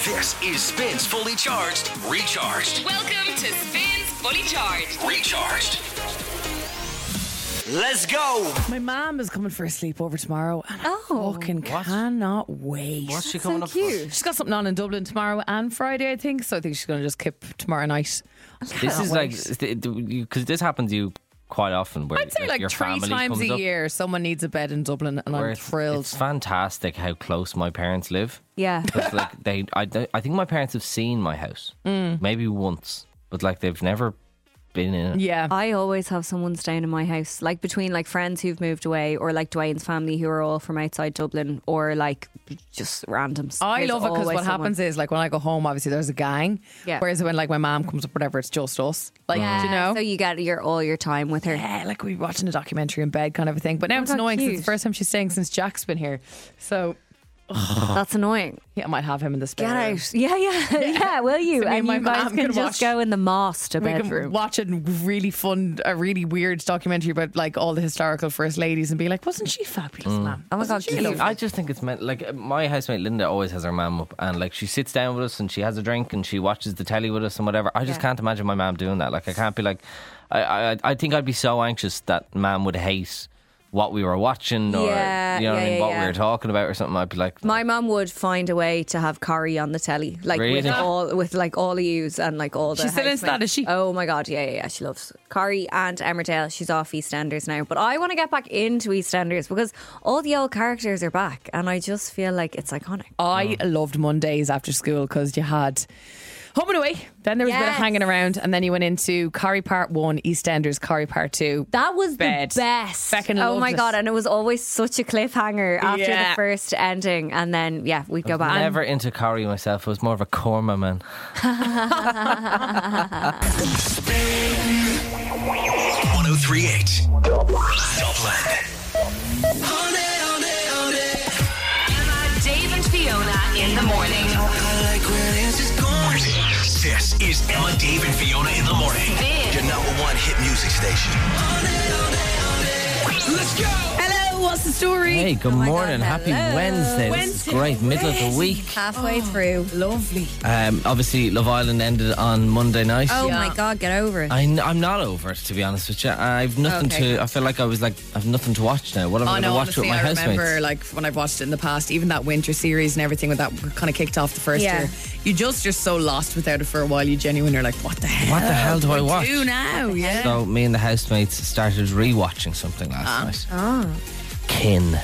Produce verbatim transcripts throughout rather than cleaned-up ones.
This is Spins Fully Charged, Recharged. Welcome to Spins Fully Charged. Recharged. Let's go. My mum is coming for a sleepover tomorrow, and I Oh. fucking What? cannot wait. What's she coming so up cute. She's got something on in Dublin tomorrow and Friday, I think. So I think she's going to just kip tomorrow night. I for? This cannot is wait. like because this happens to you quite often. Where I'd say like your three family times comes a up, year someone needs a bed in Dublin, and where I'm it's, thrilled. It's fantastic how close my parents live. Yeah. It's like they, I, I think my parents have seen my house Mm. maybe once, but like they've never been in it. Yeah. I always have someone staying in my house, like between like friends who've moved away, or like Dwayne's family who are all from outside Dublin, or like just randoms. I There's love it because always what someone. happens is like when I go home, obviously there's a gang. Yeah. Whereas when like my mom comes up, whatever, it's just us. Like, Yeah, do you know? so you get your all your time with her. Yeah, like we watching a documentary in bed, kind of a thing. But now Oh, it's God, annoying because it's cute. the first time she's staying since Jack's been here. So That's annoying. yeah, I might have him in the spare Get room. out. Yeah, yeah, yeah. Will you? So me and and my you guys mum can can just watch- go in the master We can bedroom. watch a really fun, a really weird documentary about like all the historical first ladies and be like, wasn't she fabulous, ma'am? Oh my Wasn't God, she cute. lovely? I just think it's meant like my housemate Linda always has her mum up, and like she sits down with us and she has a drink and she watches the telly with us and whatever. I just Yeah. can't imagine my mum doing that. Like I can't be like, I, I I think I'd be so anxious that mum would hate what we were watching, or Yeah, you know what I yeah, mean, yeah, what yeah. we were talking about or something. I'd be like, My mum would find a way to have Corrie on the telly, like with Really? all with like all of yous and like all the. She's still into housemates. that, is she? Oh my God, yeah, yeah, yeah. She loves Corrie and Emmerdale. She's off EastEnders now, but I want to get back into EastEnders because all the old characters are back, and I just feel like it's iconic. I loved Mondays after school because you had Home and Away, then there was a bit of Yes. hanging around, and then you went into Corrie Part one, EastEnders, Corrie Part two. That was Bed. the best. Feckin' oh loved my it. God, and it was always such a cliffhanger after Yeah. the first ending, and then yeah, we'd go back. never into Corrie myself. I was more of a Korma man. one oh three point eight Dublin. Emma, Dave and Fiona in the morning. This is Emma, Dave, and Fiona in the morning. Spin. Your number one hit music station. Let's go. Hello, what's the story? Hey, good Oh my morning. God, Happy hello. Wednesday. This is great. Middle of the week. Halfway through. Lovely. Um, obviously, Love Island ended on Monday night. Oh Yeah. my God, get over it. I, am not over it, to be honest with you. I've nothing Okay. to. I feel like I was like I've nothing to watch now. What am I Oh going to no, watch honestly, with my I housemates? remember like when I've watched it in the past, even that winter series and everything when that kind of kicked off the first Yeah. year. You just you're so lost without it for a while. You genuinely are like, what the hell? What the hell do I I watch? do now? Yeah. So me and the housemates started rewatching something last night. Oh. Kin.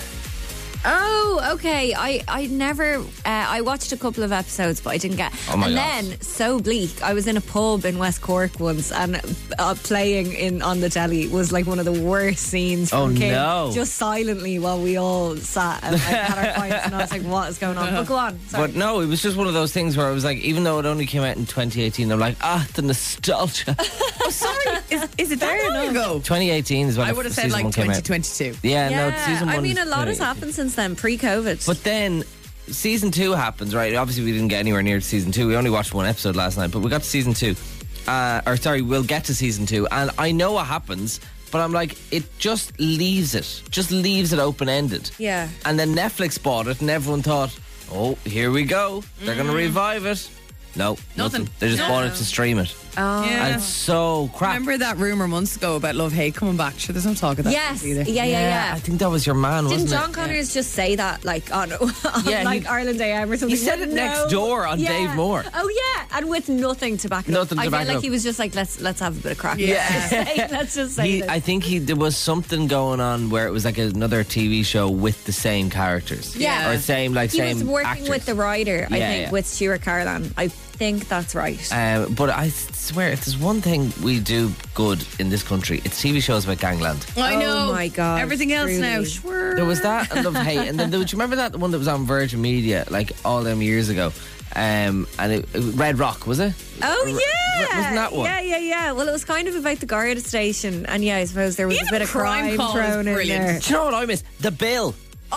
Oh, okay. I, I never, uh, I watched a couple of episodes, but I didn't get. Oh my and God. then, so bleak. I was in a pub in West Cork once, and uh, playing in on the telly was like one of the worst scenes from Oh, King. no. Just silently while we all sat and like, had our fights, and I was like, what is going on? But go on. Sorry. But no, it was just one of those things where I was like, even though it only came out in twenty eighteen, I'm like, ah, the nostalgia. Oh, sorry. Is, is it that long ago? twenty eighteen is when I the would have f- said season like one came twenty out. twenty-two. Yeah, yeah, no, season one. I mean, a was lot has twenty eighteen. happened since then, pre-COVID. But then season two happens, right? Obviously, we didn't get anywhere near to season two. We only watched one episode last night, but we got to season two. Uh, or sorry, we'll get to season two, and I know what happens, but I'm like, it just leaves it, just leaves it open ended. Yeah. And then Netflix bought it, and everyone thought, oh, here we go, they're going to revive it. No, nothing. Nothing. They just No. bought it to stream it, Oh. and it's so crap. Remember that rumor months ago about Love Hate coming back? Sure, there's no talk of that Yes. either. Yeah, yeah, yeah. I think that was your man, Didn't wasn't John it? Connors just say that, like on, on Yeah, like he- Ireland A M or something? he said it No. next door on Yeah. Dave Moore. Oh yeah, and with nothing to back it Nothing up. to I back feel it like up. he was just like, let's let's have a bit of crack. Yeah. let's just say He, this. I think he there was something going on where it was like another T V show with the same characters, Yeah. or same like he same was working actors. with the writer, I Yeah, think, yeah. with Stuart Carolan. I think that's right. Um, but I swear, if there's one thing we do good in this country, it's T V shows about gangland. I Oh know. my God, Everything else truly. now. Sure. There was that and Love Hate, and then there, do you remember that one that was on Virgin Media like all them years ago? Um, and it, it, Red Rock, was it? Oh Re- yeah, wasn't that one? Yeah, yeah, yeah. Well, it was kind of about the Garda station, and yeah, I suppose there was Even a bit of Crime crime Call is thrown in brilliant. there. Do you know what I miss? The Bill.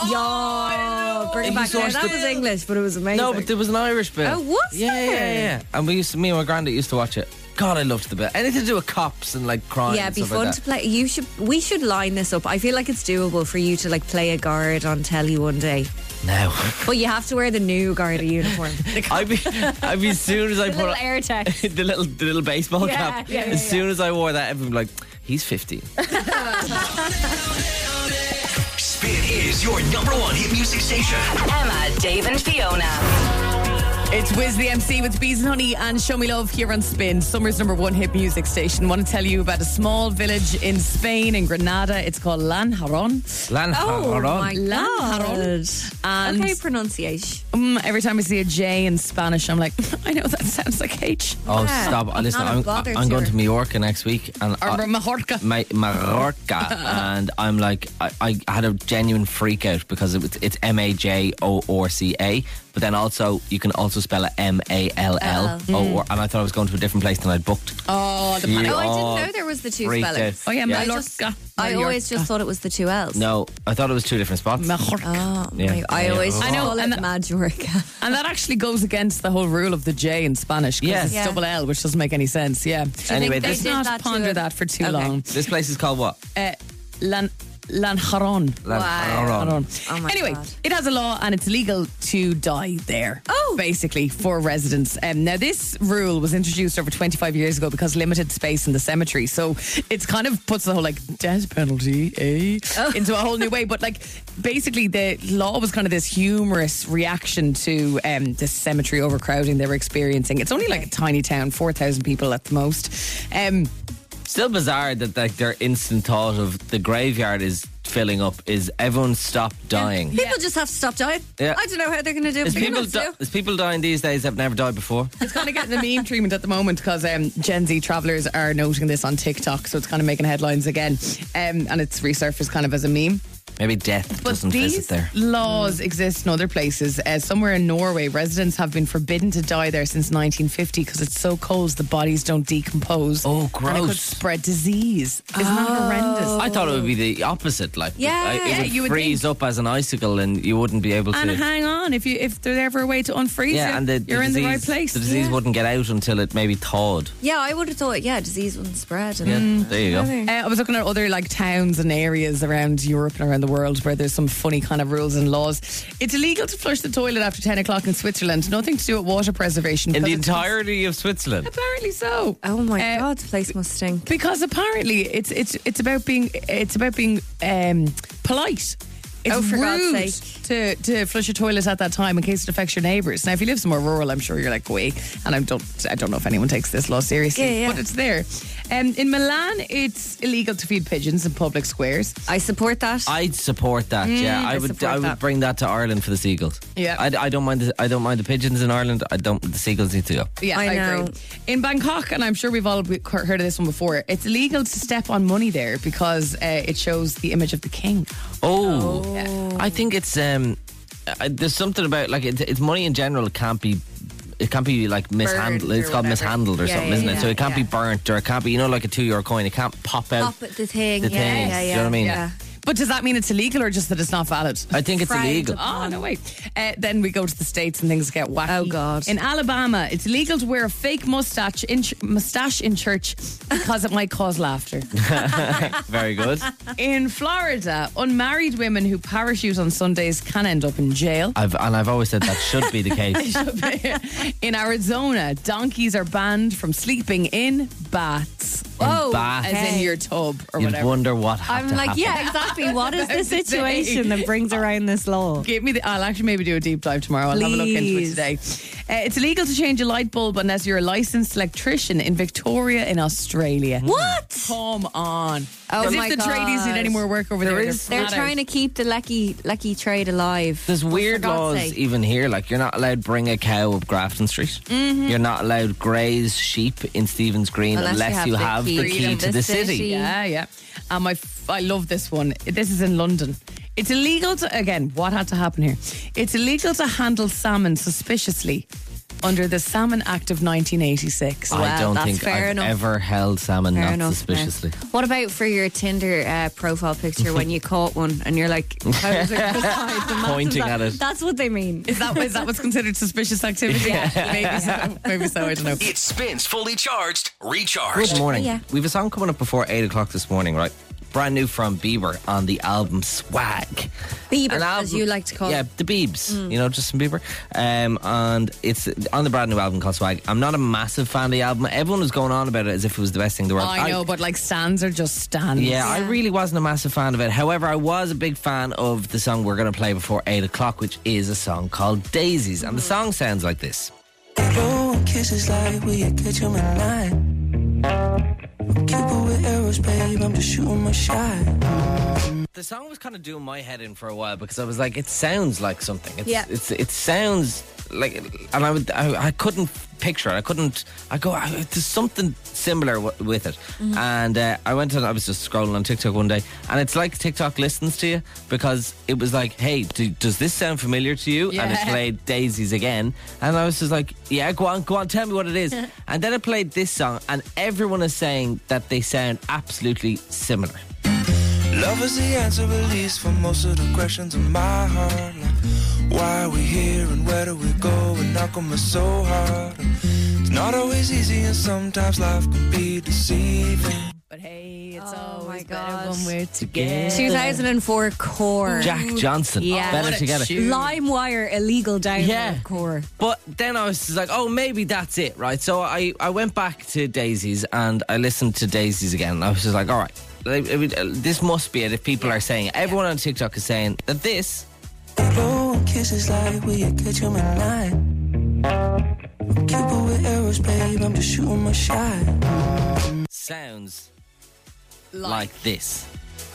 Yo, bring it He back. saw Now, that the- was English, but it was amazing. No, but there was an Irish Bill. Oh, was yeah, there? Yeah, yeah, yeah. And we used to, me and my granddad used to watch it. God, I loved the Bill. Anything to do with cops and like crime. Yeah, and it'd be stuff fun like to that. play. You should. We should line this up. I feel like it's doable for you to like play a guard on telly one day. No. But you have to wear the new Garda uniform. I'd be, I'd be as soon as I The put little on air tech. the little, the little baseball Yeah, cap. yeah, yeah, as soon as I wore that, everyone would be like, he's fifteen. Spin is your number one hit music station. Emma, Dave, and Fiona. It's Wiz the M C with Bees and Honey and Show Me Love here on Spin, summer's number one hit music station. I want to tell you about a small village in Spain, in Granada. It's called Lanjarón. Oh my Lanjarón. God. And Okay, pronunciation. um, every time I see a J in Spanish, I'm like, I know that sounds like H. Oh, Yeah, stop. Listen, not a I'm, bother I'm to going her. to Mallorca next week. And Or I, Majorca. Ma- Mallorca. And I'm like, I, I had a genuine freak out because it was, it's M A J O R C A. But then also, you can also spell it M A L L. Oh, or- and I thought I was going to a different place than I'd booked. Oh, the You panic. Oh, I all didn't know there was the two freaked spellings. out. Oh, yeah, Yeah. I, Mallorca. just, I always just thought it was the two L's. No, I thought it was two different spots. Majorca. Oh, Yeah. my, I always I just know, call and it that- Majorca. And that actually goes against the whole rule of the J in Spanish. 'Cause Yeah. it's Yeah. double L, which doesn't make any sense. Yeah. Anyway, they this, Let's did not that to ponder a- that for too Okay. long. this place is called what? Uh, Lan Lanjarón. Lanjarón. Lanjarón. Oh my anyway, God. it has a law and it's legal to die there. Oh. Basically, for residents. Um, now, this rule was introduced over twenty-five years ago because limited space in the cemetery. So it's kind of puts the whole like death penalty eh, Oh. into a whole new way. But like basically, the law was kind of this humorous reaction to um, this cemetery overcrowding they were experiencing. It's only like a tiny town, four thousand people at the most. Um, Still bizarre that like their instant thought of the graveyard is filling up is everyone stop dying. People just have to stop dying. Yeah. I don't know how they're going to do it. Is but they're people, gonna have di- to. is people dying these days that have never died before? It's kind of getting the meme treatment at the moment because um, Gen Z travellers are noting this on TikTok, so it's kind of making headlines again, um, and it's resurfaced kind of as a meme. Maybe death But doesn't these visit there. laws exist in other places. Uh, somewhere in Norway, residents have been forbidden to die there since nineteen fifty because it's so cold the bodies don't decompose. Oh, And it could gross. spread disease. Isn't that horrendous? I thought it would be the opposite. Like, Yeah. I- it Yeah, would you would freeze think. up as an icicle, and you wouldn't be able to. And hang on, if you if there's ever a way to unfreeze yeah, it, and the, the you're in disease, the right place. The disease Yeah. wouldn't get out until it maybe thawed. Yeah, I would have thought, yeah, disease wouldn't spread. And Yeah, there you go. Uh, I was looking at other like towns and areas around Europe and around the world where there's some funny kind of rules and laws. It's illegal to flush the toilet after ten o'clock in Switzerland. Nothing to do with water preservation. In the because it's- entirety of Switzerland. Apparently so. Oh my Uh, God, the place must stink. Because apparently it's it's it's about being it's about being um, polite. It's Oh, for God's rude sake. to to flush your toilet at that time in case it affects your neighbours. Now, if you live somewhere rural, I'm sure you're like, wait, and I don't I don't know if anyone takes this law seriously, Yeah, yeah. but it's there. Um, in Milan, it's illegal to feed pigeons in public squares. I support that. I'd support that. yeah, I, I would. support I would that. bring that to Ireland for the seagulls. Yeah. I, I don't mind. The, I don't mind the pigeons in Ireland. I don't. The seagulls need to go. Yeah, I I, know. agree. In Bangkok, and I'm sure we've all be- heard of this one before, it's illegal to step on money there because uh, it shows the image of the king. Oh, I think it's um. uh, There's something about like it's, it's money in general. It can't be. It can't be like mishandled. or It's called whatever. mishandled or Yeah, something, yeah, isn't it? yeah, So it can't be yeah. burnt or it can't be, you know, like a two euro coin. It can't pop out. Pop at the thing. the yeah, thing. yeah, Do you yeah. know what I mean? Yeah. But does that mean it's illegal or just that it's not valid? I think it's Frowned illegal. upon. Oh, no way. Uh, then we go to the States and things get wacky. Oh, God. In Alabama, it's illegal to wear a fake mustache in, ch- mustache in church because it might cause laughter. Very good. In Florida, unmarried women who parachute on Sundays can end up in jail. I've and I've always said that should be the case. In Arizona, donkeys are banned from sleeping in baths. Whoa. bath. As in Okay. your tub or You'd whatever. wonder what had I'm to like, happen. yeah, exactly. What is the About to say. situation that brings around this law? Give me the. I'll actually maybe do a deep dive tomorrow. I'll have a look into it Please. today. Uh, it's illegal to change a light bulb unless you're a licensed electrician in Victoria, in Australia. What? Come on! Oh As my if the tradies need God. any more work over There there. is- They're trying to keep the lucky lucky trade alive. There's weird God's laws sake. even here. Like you're not allowed to bring a cow up Grafton Street. Mm-hmm. You're not allowed to graze sheep in Stephen's Green Unless unless, you you have have the the key key to to the the city. city. Yeah, yeah. And my, f- I love this one. This is in London. It's illegal to, again, what had to happen here? It's illegal to handle salmon suspiciously under the Salmon Act of nineteen eighty-six. I Well, don't that's think fair I've enough. ever held salmon Fair not enough, suspiciously. fair. What about for your Tinder uh, profile picture when you caught one and you're like posing beside the massive Pointing sa- at it. That's what they mean. Is that, is that what's considered suspicious activity? Maybe so. Maybe so, I don't know. It spins fully charged, recharged. Good morning. Yeah. We have a song coming up before eight o'clock this morning, right? brand new from Bieber on the album Swag. Bieber, An album- as you like to call yeah, it. the Biebs, you know, Justin Bieber. Um, and it's on the brand new album called Swag. I'm not a massive fan of the album. Everyone was going on about it as if it was the best thing in the world. I know, but like stands are just stands. Yeah, I really wasn't a massive fan of it. However, I was a big fan of the song we're going to play before eight o'clock, which is a song called Daisies. And the song sounds like this. Blowing kisses like we catch 'em at night. Cupid with arrows, babe, I'm just shooting my shot. The song was kind of doing my head in for a while because I was like, it sounds like something. It's, Yeah. it's it sounds like, and I would I, I couldn't picture it. I couldn't. I go. I, there's something similar w- with it. Mm-hmm. And uh, I went and I was just scrolling on TikTok one day, and it's like TikTok listens to you because it was like, hey, do, does this sound familiar to you? And it Yeah. played Daisies again, and I was just like, yeah, go on, go on, tell me what it is. And then it played this song, and everyone is saying that they sound absolutely similar. Love is the answer, at least, for most of the questions in my heart. Like, why are we here and where do we go? And how come it's so hard? It's not always easy, and sometimes life can be deceiving. But hey, it's Oh always my better God. when we're together. two thousand four Core. Jack Johnson, Yeah. better What a together. tune. LimeWire illegal download Yeah. Core. But then I was just like, oh, maybe that's it, right? So I, I went back to Daisies and I listened to Daisies again. And I was just like, all right, like, I mean, uh, this must be it if people are saying it. Everyone on TikTok is saying that this Blowing kisses like we catch 'em at night. Cupid with arrows, babe, I'm just shooting my shot. sounds like this.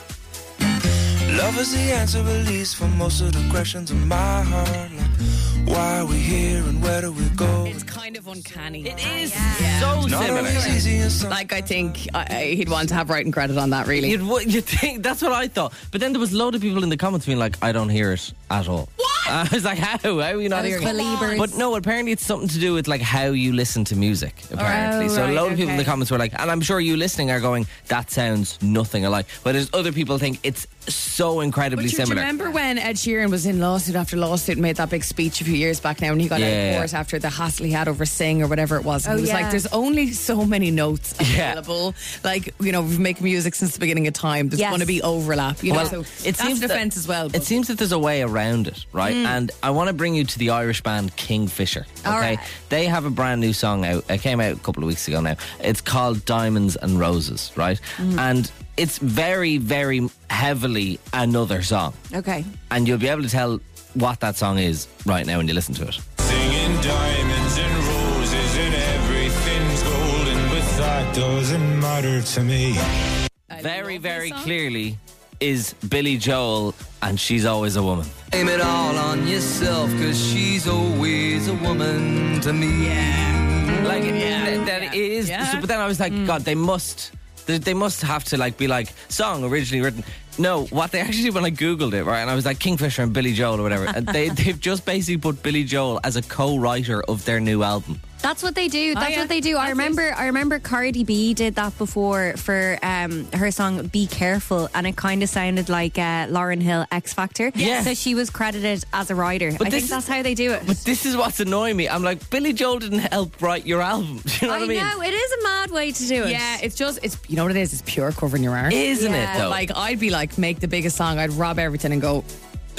Love is the answer, at least, for most of the questions in my heart. Like, why are we here and where do we go? It's kind of uncanny. It is Yeah. so Not similar. always easy, and some- Like, I think uh, he'd want to have writing credit on that, really. You'd, w- you'd think that's what I thought, but then there was a load of people in the comments being like, "I don't hear it at all." What? I was like, "How? How are you not Those hearing it?" believers. But no, apparently it's something to do with like how you listen to music. Apparently, Oh, so a right, load of people in the okay. comments were like, and I'm sure you listening are going, "That sounds nothing alike." But there's other people think it's so incredibly But you, do you similar. remember when Ed Sheeran was in lawsuit after lawsuit and made that big speech a few years back now, and he got out Yeah. of court after the hassle he had over Sing or whatever it was? And Oh, he was yeah. like, "There's only so many notes Yeah. available. Like, you know, we've making music since the beginning of time. There's Yes. going to be overlap. You know, Well, so it that's seems a that- defense as well. It but- seems that there's a way around it, right? And I want to bring you to the Irish band Kingfisher. Okay, All right. they have a brand new song out. It came out a couple of weeks ago now. It's called Diamonds and Roses, right? And it's very, very heavily another song, Okay. and you'll be able to tell what that song is right now when you listen to it. Singing diamonds and roses and everything's golden, but that doesn't matter to me. I Very, love very this song. clearly is Billy Joel, and She's Always a Woman. Blame it all on yourself, cause she's always a woman to me. Like Yeah. th- that Yeah. is. Yeah. So, but then I was like, God, they must. They, they must have to like be like song originally written. No, what they actually when I googled it, right, and I was like Kingfisher and Billy Joel or whatever, and they they've just basically put Billy Joel as a co-writer of their new album. That's what they do. That's yeah. what they do. I That's remember. I remember Cardi B did that before for um, her song "Be Careful," and it kind of sounded like uh, Lauryn Hill X Factor. Yeah. So she was credited as a writer. But I this think is- that's how they do it. But this is what's annoying me. I'm like, Billy Joel didn't help write your album. Do you know I what I mean? know it is a mad way to do it. Yeah, it's just, it's you know what it is? It's pure covering your art. Isn't Yeah. it though? Like, I'd be like, make the biggest song, I'd rob everything and go,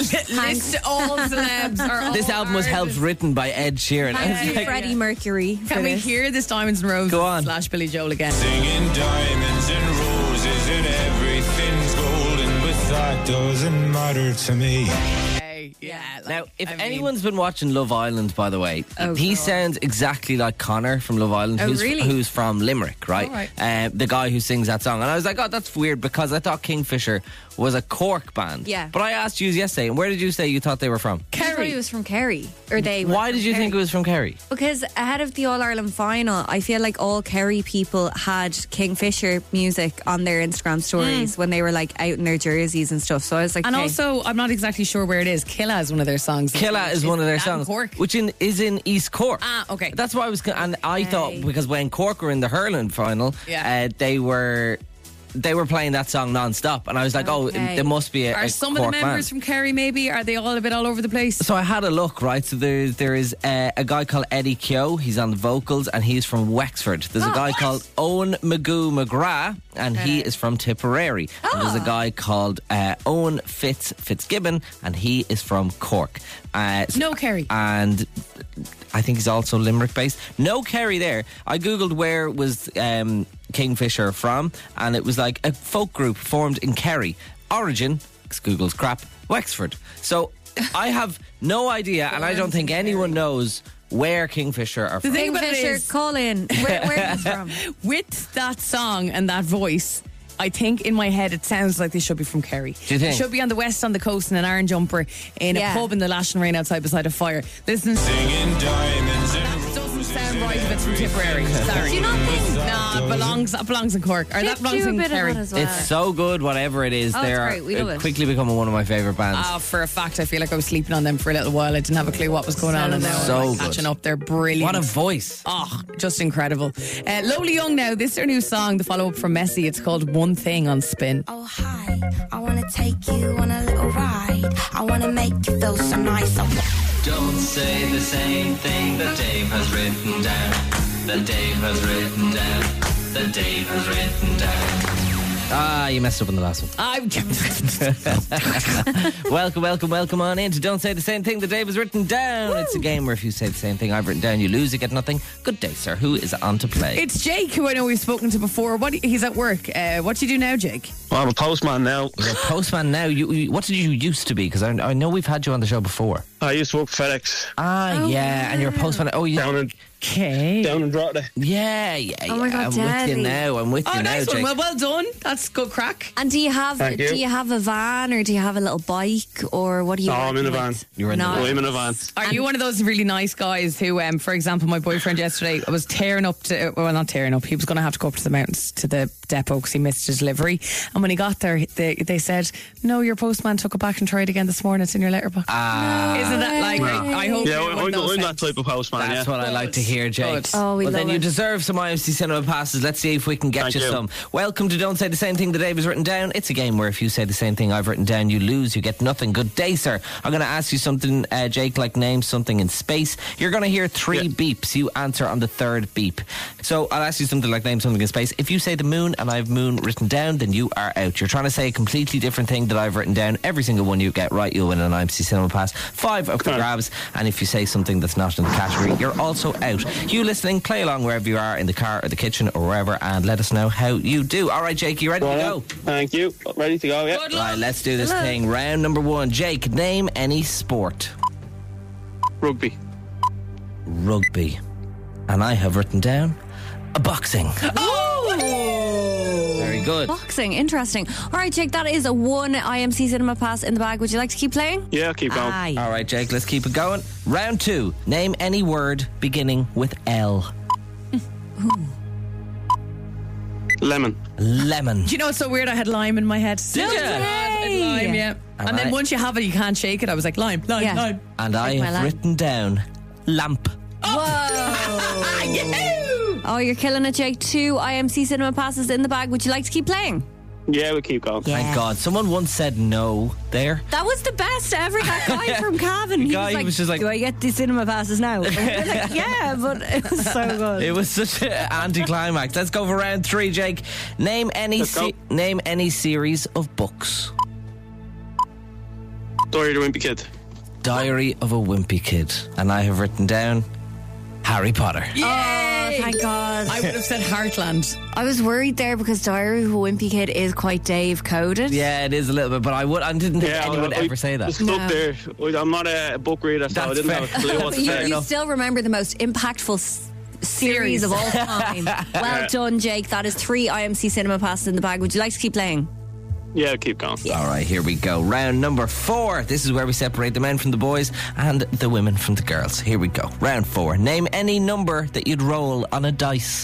list all celebs. Or all this album was helped artists. written by Ed Sheeran. Thank It's you, like- Freddie Mercury. for Can we this. hear this Diamonds and Roses Go on. slash Billy Joel again? Singing diamonds and roses and everything's golden, but that doesn't matter to me. Okay, yeah. like, Now, if I mean- anyone's been watching Love Island, by the way, Oh, he God. sounds exactly like Connor from Love Island, Oh, who's, really? who's from Limerick, right? Oh, right. Uh, the guy who sings that song. And I was like, oh, that's weird because I thought Kingfisher was a Cork band. Yeah. But I asked you yesterday, and where did you say you thought they were from? I thought he was from Kerry, or they. were Why from did you Kerry. think it was from Kerry? Because ahead of the All Ireland final, I feel like all Kerry people had Kingfisher music on their Instagram stories when they were like out in their jerseys and stuff. So I was like, And okay. also, I'm not exactly sure where it is. Killa is one of their songs. Killa is one of their that in songs, Cork? which in, is in East Cork. Ah, okay. That's why I was, and I thought because when Cork were in the hurling final, Yeah. uh, they were they were playing that song non-stop, and I was like, oh, Okay. there must be a, Are a some of Cork the members band. from Kerry maybe? Are they all a bit all over the place? So I had a look, right? So there, there is a, a guy called Eddie Keogh. He's on the vocals, and he's from Wexford. There's a Oh, guy what? called Owen Magoo McGrath, and he is from Tipperary. And there's a guy called uh, Owen Fitz Fitzgibbon, and he is from Cork. Uh, so- No Kerry. And I think he's also Limerick based. No Kerry there. I googled where was um, Kingfisher from, and it was like a folk group formed in Kerry. Origin, Google's crap, Wexford. So I have no idea, and I don't think anyone knows where Kingfisher are from. The thing about it Kingfisher, is, call in. Where, where are you from? with that song and that voice, I think in my head it sounds like they should be from Kerry. Do you think? They should be on the west on the coast in an iron jumper in Yeah. a pub in the Lash and Rain outside beside a fire. Listen, Singing diamonds and that doesn't sound right if it's from Tipperary. Sorry. Do you not think? Nah, it belongs, that belongs in Cork. Or that Dip belongs do a in bit of Kerry. that as well. It's so good, whatever it is. Oh, it's They're great. We love uh, it. quickly becoming one of my favourite bands. Ah, for a fact, I feel like I was sleeping on them for a little while. I didn't have a clue what was going on, and now So I'm like, good. catching up. They're brilliant. What a voice. Oh, just incredible. Uh, Lowly Young now. This is their new song, the follow up from Messi. It's called One Thing on Spin. Oh hi, I wanna take you on a little ride. I wanna make you feel so nice. I wa- Don't say the same thing that Dave has written down. That Dave has written down. That Dave has written down. Ah, you messed up on the last one. I welcome, welcome, welcome on in to Don't Say the Same Thing that Dave has written down. It's a game where if you say the same thing I've written down, you lose, you get nothing. Good day, sir. Who is on to play? It's Jake, who I know we've spoken to before. What he's at work. Uh, what do you do now, Jake? Well, I'm a postman now. You're a postman now. You, you, what did you used to be? Because I, I know we've had you on the show before. I used to work for FedEx Ah, yeah, and you're a postman. Oh, you down in okay? down in Drogheda. Yeah, yeah, yeah. Oh my God, I'm with Daddy. you now. I'm with Oh, you now, nice one. Jake. Well, well done. That's good crack. And do you have Thank do you. you have a van or do you have a little bike or what do you? No, I'm in a working van. with? You're in the No. Oh, I'm in a van. Are you one of those really nice guys who, um, for example, my boyfriend yesterday was tearing up to, well, not tearing up, he was going to have to go up to the mountains to the depot because he missed his delivery. And when he got there, they, they said, no, your postman took it back and tried again this morning. It's in your letterbox. Ah, Isn't that like, I, I hope Yeah, you're I'm, one of I'm, those I'm that things. type of postman. that's Yeah. what I like to hear, Jake. Good. Oh, we well, love then you it. deserve some I M C Cinema passes. Let's see if we can get Thank you, you. some. Welcome to Don't Say the Same Thing that Dave has written down. It's a game where if you say the same thing I've written down, you lose, you get nothing. Good day, sir. I'm going to ask you something, uh, Jake, like name something in space. You're going to hear three Yeah. beeps. You answer on the third beep. So I'll ask you something like name something in space. If you say the moon and I have moon written down, then you are out. You're trying to say a completely different thing that I've written down. Every single one you get right, you'll win an I M C Cinema pass. Five up for Okay. grabs. And if you say something that's not in the category, you're also out. You listening, play along wherever you are, in the car or the kitchen or wherever, and let us know how you do. All right, Jake, you ready to go? Thank you. Ready to go? Yeah. Good luck. Right, let's do this thing. Round number one. Jake, name any sport. Rugby. Rugby. And I have written down a boxing. Oh! Very good. Boxing, interesting. All right, Jake, that is a one I M C Cinema pass in the bag. Would you like to keep playing? Yeah, I'll keep going. Aye. All right, Jake, let's keep it going. Round two. Name any word beginning with L. Lemon. Lemon. Do you know it's so weird? I had lime in my head. Did ya? Lime, yeah. All and then right. once you have it, you can't shake it. I was like, lime, lime, Yeah. lime. And I my have lamp. written down lamp. Oh, you're killing it, Jake. Two I M C Cinema passes in the bag. Would you like to keep playing? Yeah, we'll keep going. Thank God. Someone once said no there. That was the best ever. That guy from Cavan. He guy, was he like, was just like- do I get the cinema passes now? And we were like, yeah, but it was so good. It was such an anticlimax. Let's go for round three, Jake. Name any Let's go. se- name any series of books. Dory the Wimpy Kid. Diary of a Wimpy Kid. And I have written down Harry Potter. Oh, thank God. I would have said Heartland. I was worried there because Diary of a Wimpy Kid is quite Dave coded. Yeah, it is a little bit, but I would I didn't think Yeah, anyone would I, ever say that. Just stuck there. I'm not a book reader, so That's I didn't fair. have a clue what to You, say. you still remember the most impactful s- series Series. of all time. Well done, Jake. That is three I M C Cinema passes in the bag. Would you like to keep playing? Yeah, keep going. All right, here we go. Round number four. This is where we separate the men from the boys and the women from the girls. Here we go. Round four. Name any number that you'd roll on a dice.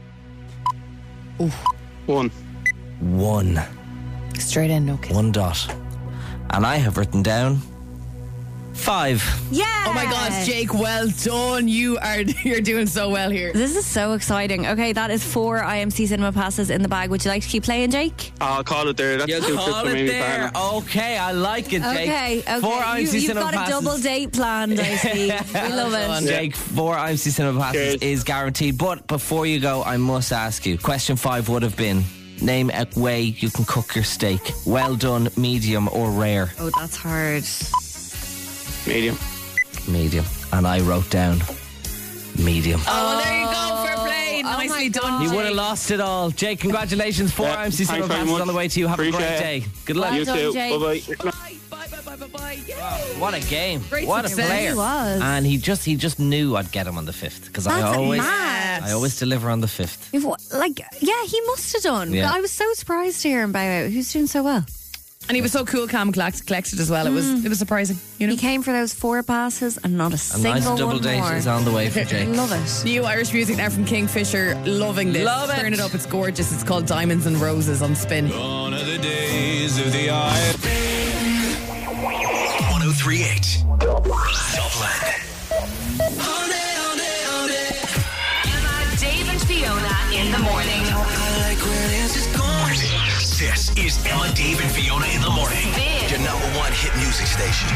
One. One. Straight in, no kidding. One dot. And I have written down Five. Yeah. Oh my God, Jake, well done. You are you're doing so well here. This is so exciting. Okay, that is four I M C cinema passes in the bag. Would you like to keep playing, Jake? I'll call it there. That's You two trips call for it me, there. partner. Okay, I like it, Jake. Okay, okay. Four I M C you, you've cinema got a passes. double date planned, I see. We love it. Jake, four I M C cinema passes Cheers. is guaranteed. But before you go, I must ask you. Question five would have been: name a way you can cook your steak. Well done, medium, or rare. Oh, that's hard. Medium. Medium. And I wrote down medium. Oh, well, there you go. Fair play. Oh Nicely my done. God. You Jake. would have lost it all. Jake, congratulations. Four Yeah, I M C cinema thanks very passes much. on the way to you. Have Appreciate a great it. day. Good luck. You done, too. Jake. Bye-bye. Bye, bye, bye, bye, bye, bye. Yay. What a game. Great what a success. player. It really was. And he just he just knew I'd get him on the fifth. Because I That's always mad. I always deliver on the fifth. If, like, yeah, he must have done. Yeah. I was so surprised to hear him about it. Who's doing so well? And he was so cool, calm, and collect- collected as well. It was it was surprising. You know, He came for those four passes and not a A single nice double one date more. is on the way for Jake. Love it. new Irish music now from Kingfisher. Loving this. Love it. Turn it up. It's gorgeous. It's called Diamonds and Roses on Spin. Gone are the days of the eye. one oh three point eight Dublin. Emma, Dave, and Fiona in the morning. This is Emma, Dave, and Fiona in the morning. Spin. Your number one hit music station.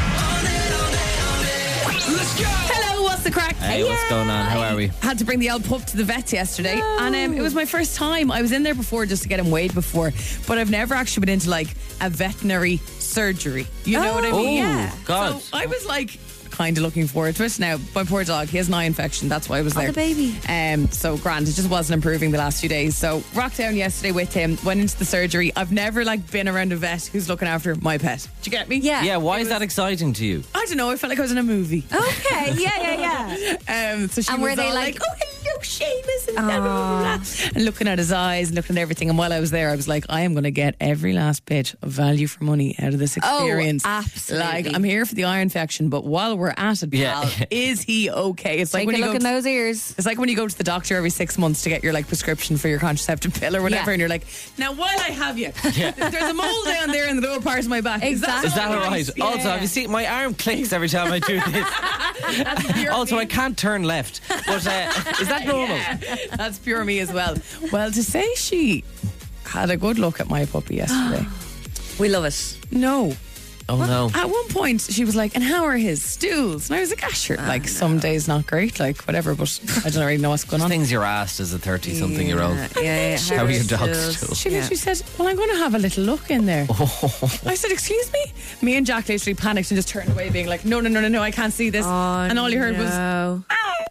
Let's go. Hello, what's the crack? Hey, what's going on? How are we? Had to bring the old pup to the vets yesterday, and um, it was my first time. I was in there before just to get him weighed before, but I've never actually been into like a veterinary surgery. You know what I mean? Oh, Yeah. God. So I was like kind of looking forward to it. Now, my poor dog, he has an eye infection. That's why I was Oh, there. the baby. Um, so grand, it just wasn't improving the last few days. So rocked down yesterday with him, went into the surgery. I've never like been around a vet who's looking after my pet. Do you get me? Yeah. Yeah, why is that exciting to you? I don't know. I felt like I was in a movie. Okay, yeah, yeah, yeah. Um, so she And was were they all like- oh, hello, Seamus, and, blah, blah, blah, blah. and looking at his eyes and looking at everything. And while I was there, I was like, I am going to get every last bit of value for money out of this experience. Oh, absolutely. Like, I'm here for the eye infection, but while we're at it, Yeah. pal, is he okay? It's like Take when a you look go in to, those ears. it's like when you go to the doctor every six months to get your like prescription for your contraceptive pill or whatever, Yeah. and you're like, now while I have you, there's a mole down there in the lower part of my back. Exactly. Is that all right? Yeah. Also, have you seen my arm clicks every time I do this? That's pure Also, me. I can't turn left. But uh, is that normal? Yeah, that's pure me as well. Well, to say she had a good look at my puppy yesterday. We love it. No. Oh no. At one point, she was like, and how are his stools? And I was like, ah, sure. Like, some days not great, like, whatever, but I don't really know what's going on. Things you're asked as a thirty-something year old. Yeah, yeah, yeah. How are your Harris dog's stools. stools? She literally said, well, I'm going to have a little look in there. I said, excuse me? Me and Jack literally panicked and just turned away, being like, no, no, no, no, no, I can't see this. Oh, and all you heard was, no.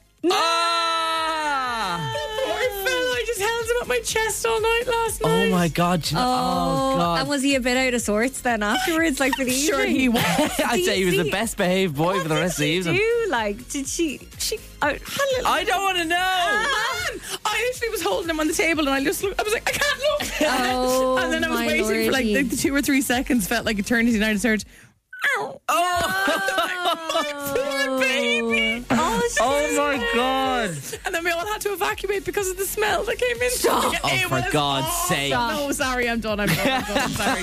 Ah! poor fella, I just held him at my chest all night last night. Oh my God. You know, oh, Oh, God. and was he a bit out of sorts then afterwards, like for the Sure evening? he was. I'd say he was the best behaved boy What for the did rest of the she evening. do? Like, did she? She. I, I don't want to know. Man, I literally was holding him on the table and I just looked, I was like, I can't look. Oh, and then I was my waiting for like the, lordy. the two or three seconds, felt like eternity, and I just heard, ow. Oh, Poor baby. Oh, oh my God. And then we all had to evacuate because of the smell that came in. Stop. It Oh, for was God's awful. sake. No, sorry, I'm done. I'm done. I'm, done. I'm sorry.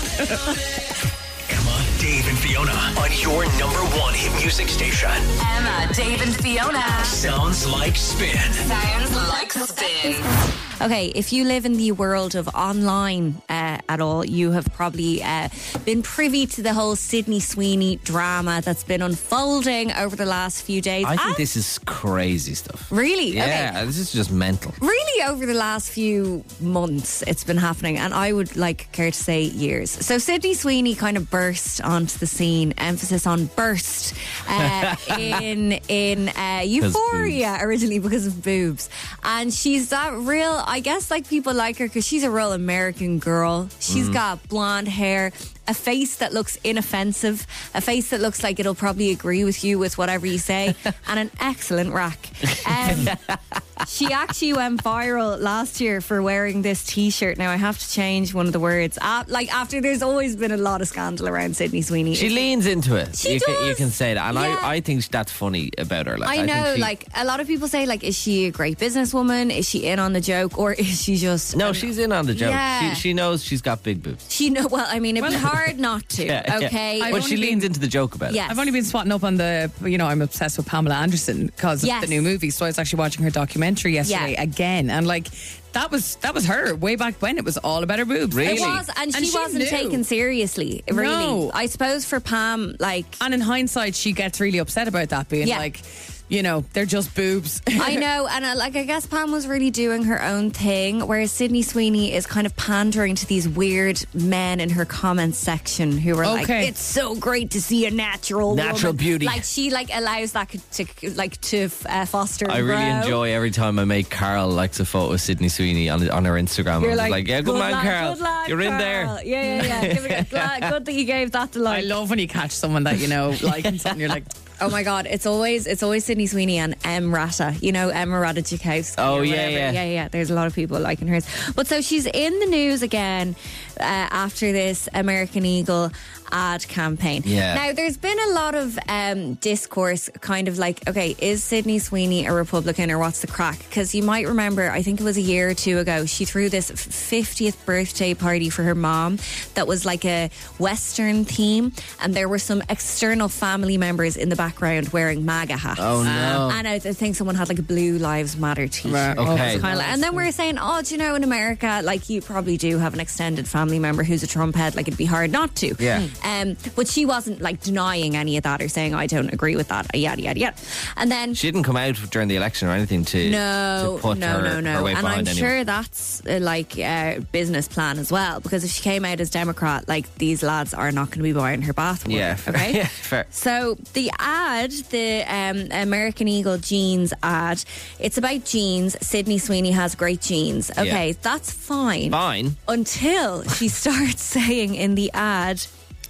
Emma, Dave, and Fiona on your number one hit music station. Emma, Dave, and Fiona. Sounds like Spin. Sounds like Spin. Okay, if you live in the world of online uh, at all, you have probably uh, been privy to the whole Sydney Sweeney drama that's been unfolding over the last few days. I think And this is crazy stuff. really, Yeah, okay. this is just mental. Really, over the last few months, it's been happening, and I would like care to say years. So, Sydney Sweeney kind of burst onto the scene, emphasis on burst, uh, in in uh, Euphoria originally because of boobs, and she's that real. I guess like people like her because she's a real American girl. She's got blonde hair, a face that looks inoffensive, a face that looks like it'll probably agree with you with whatever you say, and an excellent rack. Um, She actually went viral last year for wearing this T-shirt. Now I have to change one of the words. Uh, like after there's always been a lot of scandal around Sydney Sweeney. She leans into it. She you, does. Can, you can say that, and Yeah. I, I think that's funny about her. Like, I know, think she, like a lot of people say, like, is she a great businesswoman? Is she in on the joke, or is she just? no, an- she's in on the joke. Yeah. She, she knows she's got big boobs. She know. Well, I mean, it'd be hard not to. Yeah, yeah. Okay, I've but only she leans into the joke about Yes. I've only been swatting up on the, you know, I'm obsessed with Pamela Anderson because of Yes. the new movie. So I was actually watching her documentary yesterday Yeah. again, and like that was that was her way back when. It was all about her boobs. Really? It was, and, she, wasn't knew. taken seriously. Really, No. I suppose for Pam, like. And in hindsight, she gets really upset about that, being Yeah. like, you know, they're just boobs. I know, and uh, like I guess Pam was really doing her own thing, whereas Sydney Sweeney is kind of pandering to these weird men in her comments section who are like, Okay. "It's so great to see a natural, Natural woman." beauty. Like she like allows that to like to uh, foster. I and really grow. enjoy every time I make Carl likes a photo of Sydney Sweeney on on her Instagram. You're I'm like, like, yeah, good, man, lad, Carl. good lad, You're in Carl. there. Yeah, yeah, yeah. Give it, glad, good that you gave that the I like. love when you catch someone that you know liking something. You're like, Oh my God, it's always it's always Sydney Sweeney and Em Rata. You know, Emma Ratajkowski. Oh, or yeah, whatever. yeah. Yeah, yeah. There's a lot of people liking hers. But so she's in the news again uh, after this American Eagle ad campaign. Yeah. Now, there's been a lot of um, discourse kind of like, okay, is Sydney Sweeney a Republican or what's the crack? Because you might remember, I think it was a year or two ago, she threw this fiftieth birthday party for her mom that was like a Western theme, and there were some external family members in the background wearing MAGA hats. Oh, no. And I think someone had like a Blue Lives Matter t-shirt. Right, okay. It was kinda like- and then we were saying, oh, do you know, in America, like you probably do have an extended family member who's a Trump head, like it'd be hard not to. Yeah. Um, but she wasn't like denying any of that or saying, I don't agree with that, yada, yada, yada. And then She didn't come out during the election or anything to, no, to put no, her, no, her no. weight And I'm behind anyone. sure that's uh, like a business plan as well, because if she came out as Democrat, like these lads are not going to be buying her bathwater. Yeah, fair. Okay. Yeah, fair. So the ad, the um, American Eagle jeans ad, it's about jeans. Sydney Sweeney has great jeans. Okay, Yeah. that's fine. Fine. Until she starts saying in the ad,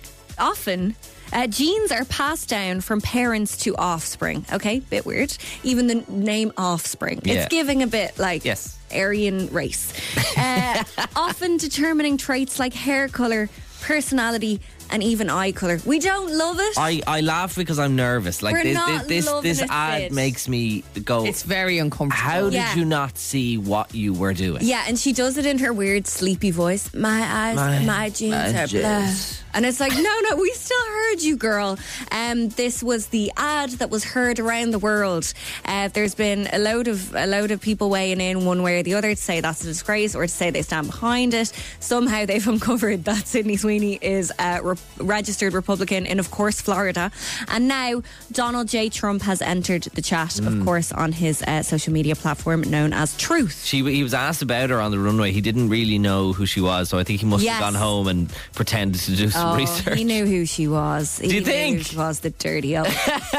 often uh, genes are passed down from parents to offspring. Okay, bit weird. Even the name offspring, Yeah. it's giving a bit like Yes. Aryan race. Uh, often determining traits like hair color, personality, and even eye color. We don't love it. I, I laugh because I'm nervous. Like We're this not this this, loving this it, ad Sid. makes me go. it's very uncomfortable. How did Yeah. you not see what you were doing? Yeah, and she does it in her weird sleepy voice. My eyes, my, My- jeans my are jeans. blue. And it's like, no, no, we still heard you, girl. Um, this was the ad that was heard around the world. Uh, there's been a load of a load of people weighing in one way or the other to say that's a disgrace or to say they stand behind it. Somehow they've uncovered that Sydney Sweeney is a re- registered Republican in, of course, Florida. And now Donald J. Trump has entered the chat, of course, on his uh, social media platform known as Truth. She, he was asked about her on the runway. He didn't really know who she was, so I think he must Yes. have gone home and pretended to do some Oh, research. he knew who she was. He Do you knew think? who she was, the dirty old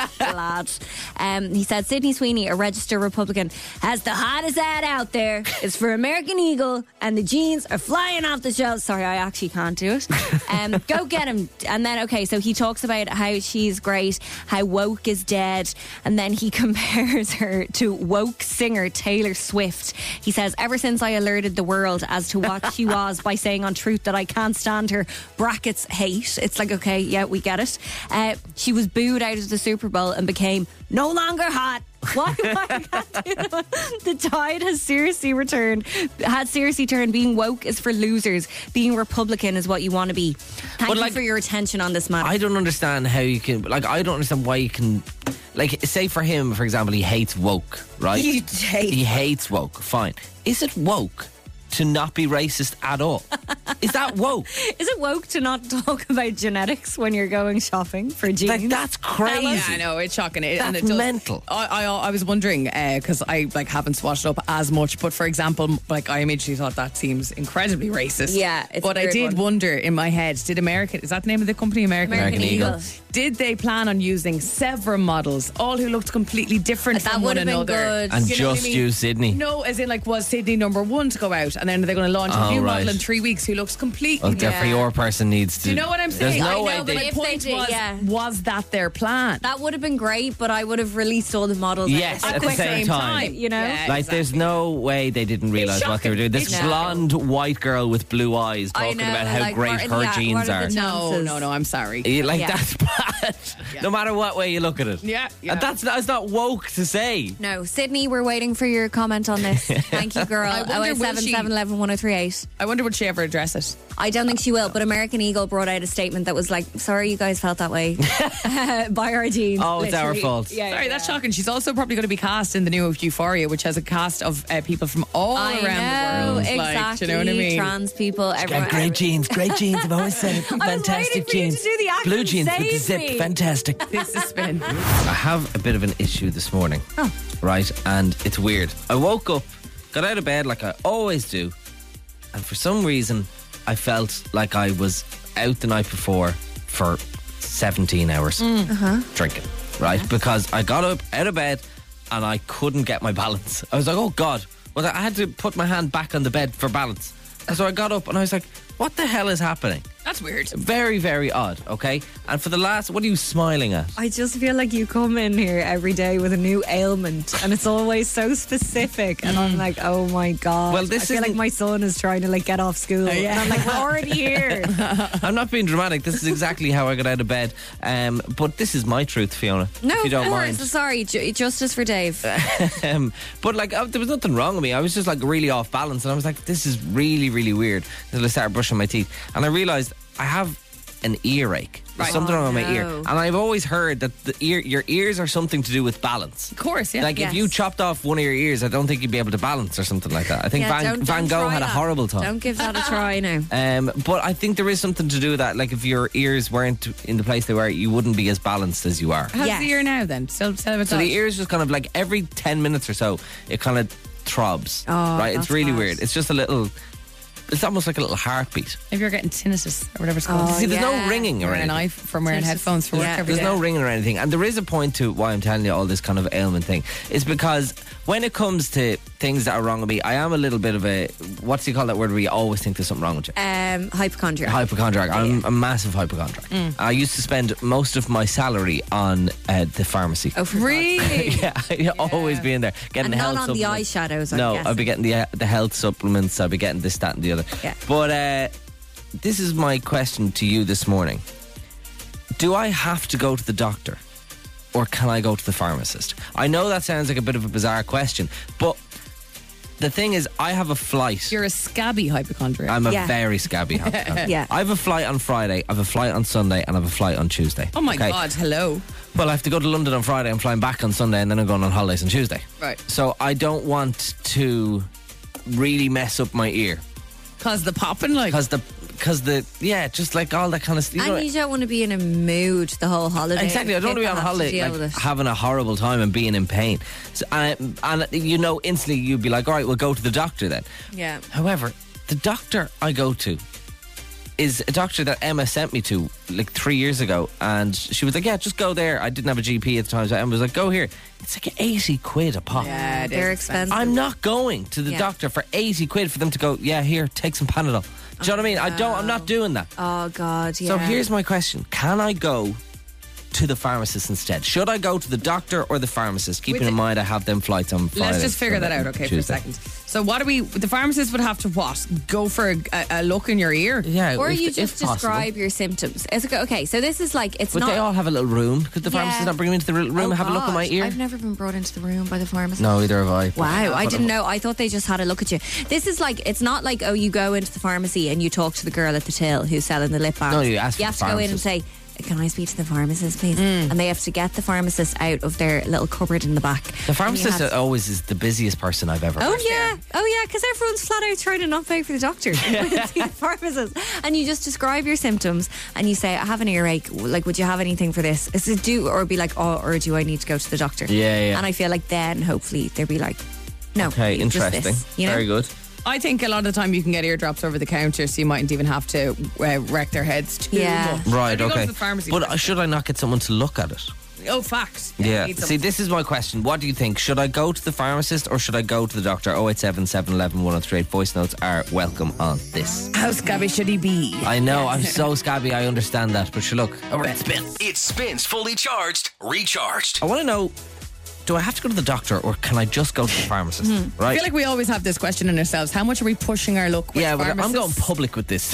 lad. Um, he said, Sydney Sweeney, a registered Republican, has the hottest ad out there. It's for American Eagle, and the jeans are flying off the shelves. Sorry, I actually can't do it. Um, go get him. And then, okay, so he talks about how she's great, how woke is dead, and then he compares her to woke singer Taylor Swift. He says, ever since I alerted the world as to what she was by saying on Truth that I can't stand her, brackets hate. It's like, okay, yeah, we get it. Uh, she was booed out of the Super Bowl and became no longer hot. Why? Why the tide has seriously returned. Had seriously turned. Being woke is for losers. Being Republican is what you want to be. Thank But, you like, for your attention on this matter. I don't understand how you can, like, I don't understand why you can, like, say for him, for example, he hates woke, right? You hate He hates woke, fine. Is it woke to not be racist at all? Is that woke? Is it woke to not talk about genetics when you're going shopping for jeans? Like, that's crazy. Yeah, I know, it's shocking. It, and That's it does, mental. I, I, I was wondering because I like haven't swatched up as much, but for example, like I immediately thought that seems incredibly racist. Yeah, it's but a I weird did one. wonder in my head: did American is that the name of the company? American, American American Eagle. Eagle. Did they plan on using several models, all who looked completely different That from would one have been another, good. And You know what just I mean? use Sydney. No, as in like was Sydney number one to go out, and then they're going to launch Oh, a new right. model in three weeks who looks completely Well, different. therefore, your person needs to. Do you know what I'm saying? There's no I way know, they. but My if they point did, was, yeah. was that their plan? That would have been great, but I would have released all the models Yes, at, at the same time. you know? Yeah. Like, there's exactly. no way they didn't realise what they were doing. This It's blonde white girl with blue eyes I talking know, about how like, great what- her yeah, jeans what are are. the No, chances? no, no, I'm sorry. You- Like, Yeah. that's bad. No matter what way you look at it. Yeah, yeah. And that's, that's not woke to say. No, Sydney, we're waiting for your comment on this. Thank you, girl. I wonder, oh eight will seven she- seven one one, one oh three eight. I wonder would she ever address it? I don't think she will, but American Eagle brought out a statement that was like, sorry you guys felt that way. Buy our jeans. Oh, it's our literally. fault. Yeah, Sorry, yeah. that's shocking. She's also probably going to be cast in the new Euphoria, which has a cast of uh, people from all I around know, the world. exactly. Like, do you know what I mean? Trans people, everyone. jeans, great jeans. I've always said it. Fantastic for you to do the accent. Blue jeans with the Save zip, me. fantastic. This has been. I have a bit of an issue this morning. Oh. Right, and it's weird. I woke up, got out of bed like I always do, and for some reason, I felt like I was out the night before for seventeen hours drinking. Right, because I got up out of bed and I couldn't get my balance. I was like, oh God. Well, I had to put my hand back on the bed for balance. And so I got up and I was like, what the hell is happening? That's weird. Very, very odd, okay? And for the last, what are you smiling at? I just feel like you come in here every day with a new ailment and it's always so specific and I'm like, oh my God. Well, this I feel isn't- like my son is trying to like get off school and I'm like, we're already here. I'm not being dramatic. This is exactly how I got out of bed. Um, but this is my truth, Fiona. No, if you don't of course. mind. Sorry, ju- justice for Dave. um, but like, uh, there was nothing wrong with me. I was just like really off balance, and I was like, "This is really, really weird." Until I started brushing my teeth, and I realised I have an earache. There's Right. something Oh, wrong with my ear, no. and I've always heard that the ear, your ears are something to do with balance. Of course, yeah. Like Yes. if you chopped off one of your ears, I don't think you'd be able to balance or something like that. I think Yeah, Van, don't- Van don't Gogh try had a that. horrible time. Don't give that a try now. Um, but I think there is something to do with that. Like if your ears weren't in the place they were, you wouldn't be as balanced as you are. How's Yes. the ear now then? Still, still have a So the ears just kind of like every ten minutes or so, it kind of throbs. Oh, right? It's that's really bad. weird. It's just a little, it's almost like a little heartbeat. If you're getting tinnitus or whatever it's called. Oh, See, there's yeah. no ringing or Wearing an anything. eye from wearing Tinnitus. headphones for work Yeah. every There's day. no ringing or anything. And there is a point to why I'm telling you all this kind of ailment thing. It's because when it comes to things that are wrong with me, I am a little bit of a, what's you call that word where you always think there's something wrong with you? Um, hypochondria. Hypochondriac. I'm a massive hypochondriac. Mm. I used to spend most of my salary on uh, the pharmacy. Oh, for Really? Yeah, I'd always be in there getting And health not on the supplements. eyeshadows, I'm No, guessing. I'd be getting the uh, the health supplements. I'd be getting this, that, and the other. Yeah. But uh, this is my question to you this morning: do I have to go to the doctor, or can I go to the pharmacist? I know that sounds like a bit of a bizarre question, but the thing is, I have a flight. You're a scabby hypochondriac. I'm a Yeah. very scabby hypochondriac. Yeah. I have a flight on Friday, I have a flight on Sunday, and I have a flight on Tuesday. oh my Okay? God, hello. Well, I have to go to London on Friday. I'm flying back on Sunday, and then I'm going on holidays on Tuesday. Right. So I don't want to really mess up my ear Because the popping, like. because the because the yeah, just like all that kind of stuff. And you don't want to be in a mood the whole holiday. Exactly, I don't want to be on People have holiday deal like with it. having a horrible time and being in pain. So, and, and you know, instantly you'd be like, all right, we'll go to the doctor then. Yeah. However, the doctor I go to is a doctor that Emma sent me to like three years ago, and she was like, yeah, just go there. I didn't have a G P at the time, so Emma was like, go here. It's like eighty quid a pop. Yeah, it They're is expensive. I'm not going to the Yeah. doctor for eighty quid for them to go, yeah, here, take some Panadol. Do you know what I mean? I don't, I'm not doing that. Oh, God, yeah. So here's my question. Can I go to the pharmacist instead? Should I go to the doctor or the pharmacist? Keeping With in the- mind I have them flights on Friday. Let's just figure that out, okay, Tuesday. for a second. So, what do we? The pharmacist would have to what? Go for a, a, a look in your ear. Yeah, Or if, you if just possible. describe your symptoms. Is it, okay, so this is like, it's Would not... they all have a little room? Could the Yeah. pharmacist not bring me into the room Oh, and have a look at my God. ear? I've never been brought into the room by the pharmacist. No, either have I. Wow, I didn't know. I thought they just had a look at you. This is like, it's not like, oh, you go into the pharmacy and you talk to the girl at the till who's selling the lip balm. No, you ask for You have the to go in and pharmacist. say, can I speak to the pharmacist, please? And they have to get the pharmacist out of their little cupboard in the back. The And you pharmacist have- always is the busiest person I've ever Oh met. yeah, oh yeah, because everyone's flat out trying to not pay for the doctor. See the pharmacist, and you just describe your symptoms, and you say, "I have an earache. Like, would you have anything for this?" Is it do or be like, "Oh, or do I need to go to the doctor?" Yeah, yeah. And I feel like then hopefully they'll be like, "No, Okay, just interesting. this," you know? Very good. I think a lot of the time you can get eardrops over the counter, so you mightn't even have to uh, wreck their heads too Yeah. much. Right, If you go okay. to the pharmacy But first. should I not get someone to look at it? Oh, fact. Yeah. need some. See, this is my question. What do you think? Should I go to the pharmacist or should I go to the doctor? oh eight seven, seven one one, one oh three eight. Voice notes are welcome on this. How scabby should he be? I know, I'm so scabby, I understand that. But sure, look, over at Spin. It spins fully charged, recharged. I want to know, do I have to go to the doctor or can I just go to the pharmacist? I Right? feel like we always have this question in ourselves. How much are we pushing our luck with Yeah, but I'm pharmacists? going public with this.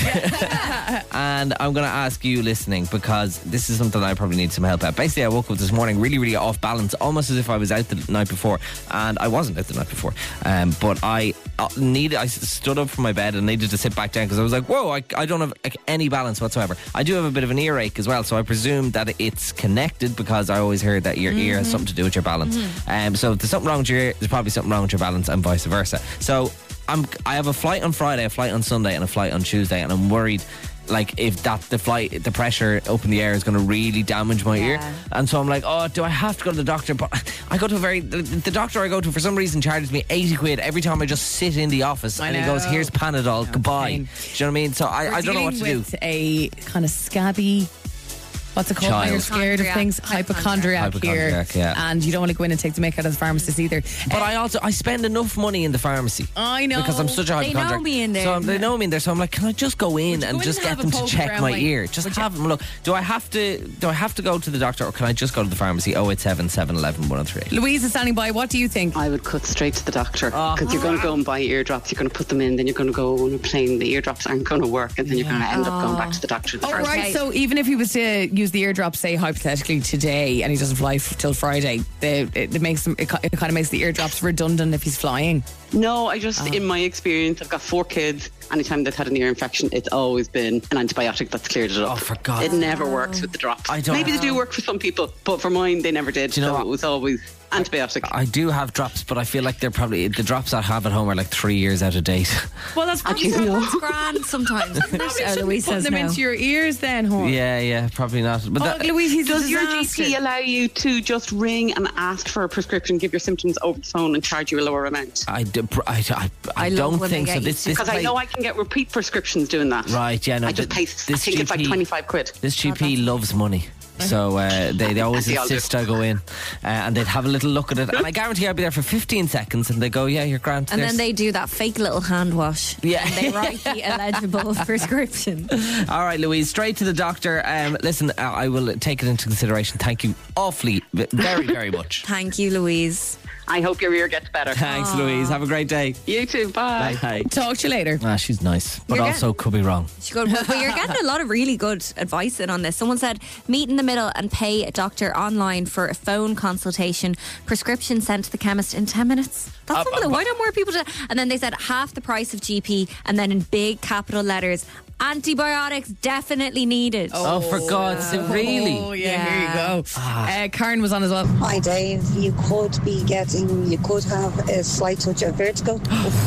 And I'm going to ask you listening because this is something I probably need some help at. Basically, I woke up this morning really, really off balance, almost as if I was out the night before. And I wasn't out the night before. Um, but I uh, needed, I stood up from my bed and needed to sit back down because I was like, whoa, I, I don't have like, any balance whatsoever. I do have a bit of an earache as well. So I presume that it's connected because I always heard that your ear has something to do with your balance. Um, so if there's something wrong with your ear, there's probably something wrong with your balance and vice versa. So I'm, I have a flight on Friday, a flight on Sunday and a flight on Tuesday and I'm worried like if that the flight the pressure up in the air is going to really damage my ear, and so I'm like, oh, do I have to go to the doctor? But I go to a very the, the doctor I go to for some reason charges me eighty quid every time I just sit in the office I and he know. goes, here's Panadol, goodbye. fine. Do you know what I mean? So I, We're I don't know what to dealing do. with a kind of scabby, what's it called when Child. you're scared of Hypochondriac. things? Hypochondriac, Hypochondriac, here. yeah. And you don't want to go in and take the make out of the pharmacist either. But I also I spend enough money in the pharmacy. I know. Because I'm such a They know hypochondriac. me in there. So they know me in there. So I'm like, can I just go in Would you and go in just and get have them a to poke check around my my- ear? Just Would you- have them look. Do I have to? Do I have to go to the doctor, or can I just go to the pharmacy? oh eight seven, seven one one, one oh three eight. Louise is standing by. What do you think? I would cut straight to the doctor Oh. because you're going to go and buy eardrops. You're going to put them in, then you're going to go on a plane. The eardrops aren't going to work, and then you're going to end up going back to the doctor the Oh, first right. time. So even if he was to use the eardrop, say hypothetically today, and he doesn't fly f- till Friday, the, it, it makes him. It, ki- it kind of makes the eardrops redundant if he's flying. No, I just, in my experience, I've got four kids. Anytime they've had an ear infection, it's always been an antibiotic that's cleared it up. Oh, for God's It never works with the drops. I don't Maybe they do work for some people, but for mine, they never did. Do you know so what? it was always antibiotic. I do have drops, but I feel like they're probably the drops I have at home are like three years out of date. Well, that's probably Actually, no. It's grand sometimes. isn't it? Probably Oh, shouldn't be Louise putting says them no. into your ears then, huh? yeah, yeah, probably not. But Oh, that, Louise, he's Does a your disaster. G P allow you to just ring and ask for a prescription, give your symptoms over the phone, and charge you a lower amount? I, do, I, I, I, I love don't when they think so. get This, you this Because I place- know I can get repeat prescriptions doing that. Right, yeah, no. I just th- pay, I this think it's like G P twenty-five quid. This G P loves money. So uh, they, they always They all do. insist I go in uh, and they'd have a little look at it. And I guarantee I'll be there for fifteen seconds and they go, yeah, you're grand. And There's- then they do that fake little hand wash. Yeah. And they write the illegible prescription. All right, Louise, straight to the doctor. Um, listen, uh, I will take it into consideration. Thank you awfully, v- very, very much. Thank you, Louise. I hope your ear gets better. Thanks, Louise. Have a great day. You too. Bye. Bye. Talk to you later. Ah, she's nice, but You're also could be wrong. She goes, well, you're getting a lot of really good advice in on this. Someone said, meet in the middle and pay a doctor online for a phone consultation. Prescription sent to the chemist in ten minutes. That's Uh, something. uh, Why don't more people do that? And then they said half the price of G P, and then in big capital letters, antibiotics definitely needed. Oh, for God's sake, really? Oh, yeah, Yeah. here you go. Uh, Karen was on as well. Hi Dave, you could be getting, you could have a slight touch of vertigo,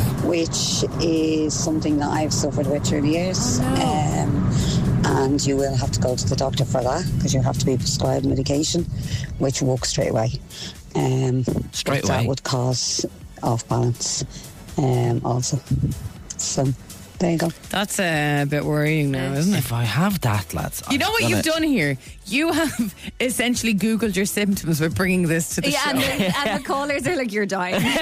which is something that I've suffered with through the years. Um, and you will have to go to the doctor for that because you have to be prescribed medication, which works straight away. Um, Straight but away? That would cause off balance um, also. So there you go. That's a bit worrying now, isn't it? If I have that, lads. You know what you've done here? You have essentially Googled your symptoms by bringing this to the Yeah, show. and the, and the callers are like, you're dying. People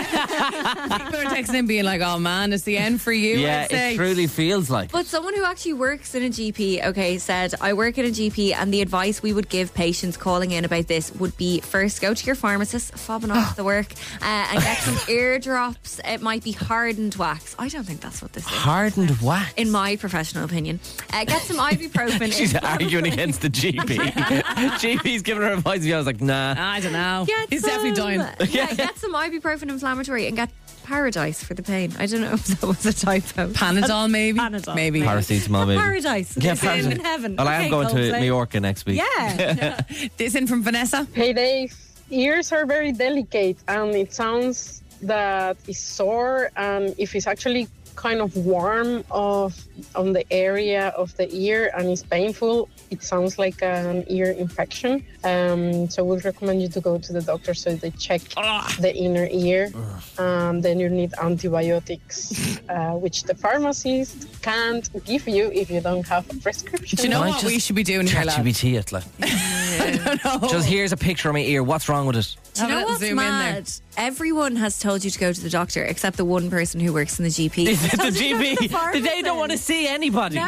are texting in being like, oh man, it's the end for you. Yeah, I'd say. it truly feels like. But someone who actually works in a G P, okay, said, I work in a G P, and the advice we would give patients calling in about this would be first go to your pharmacist, fobbing off the work, uh, and get some eardrops. It might be hardened wax. I don't think that's what this is. Hardened wax. In my professional opinion. Uh, get some ibuprofen. She's arguing against the G P. G P's giving her advice. I was like, nah. I don't know. Get He's some, definitely dying. Yeah, get some ibuprofen inflammatory and get Paradise for the pain. I don't know if that was a typo. Panadol, maybe? Panadol, Maybe. Paracetamol, maybe. Paradise. Yeah, It's in Paradise. heaven. Well, I am Okay, going to Coldplay. Mallorca next week. Yeah. This in from Vanessa. Hey Dave, ears are very delicate and it sounds that it's sore, and if it's actually kind of warm of on the area of the ear and it's painful, it sounds like an ear infection. Um, so we'd recommend you to go to the doctor so they check the inner ear. Um, then you need antibiotics, uh, which the pharmacist can't give you if you don't have a prescription. Do you know I what just we should be doing here, lad? ChatGPT it, like. Just here's a picture of my ear. What's wrong with it? Do you know what's Zoom in there. mad? Everyone has told you to go to the doctor except the one person who works in the G P. Is it the Told you G to go to P? the pharmacist. They don't want to see anybody.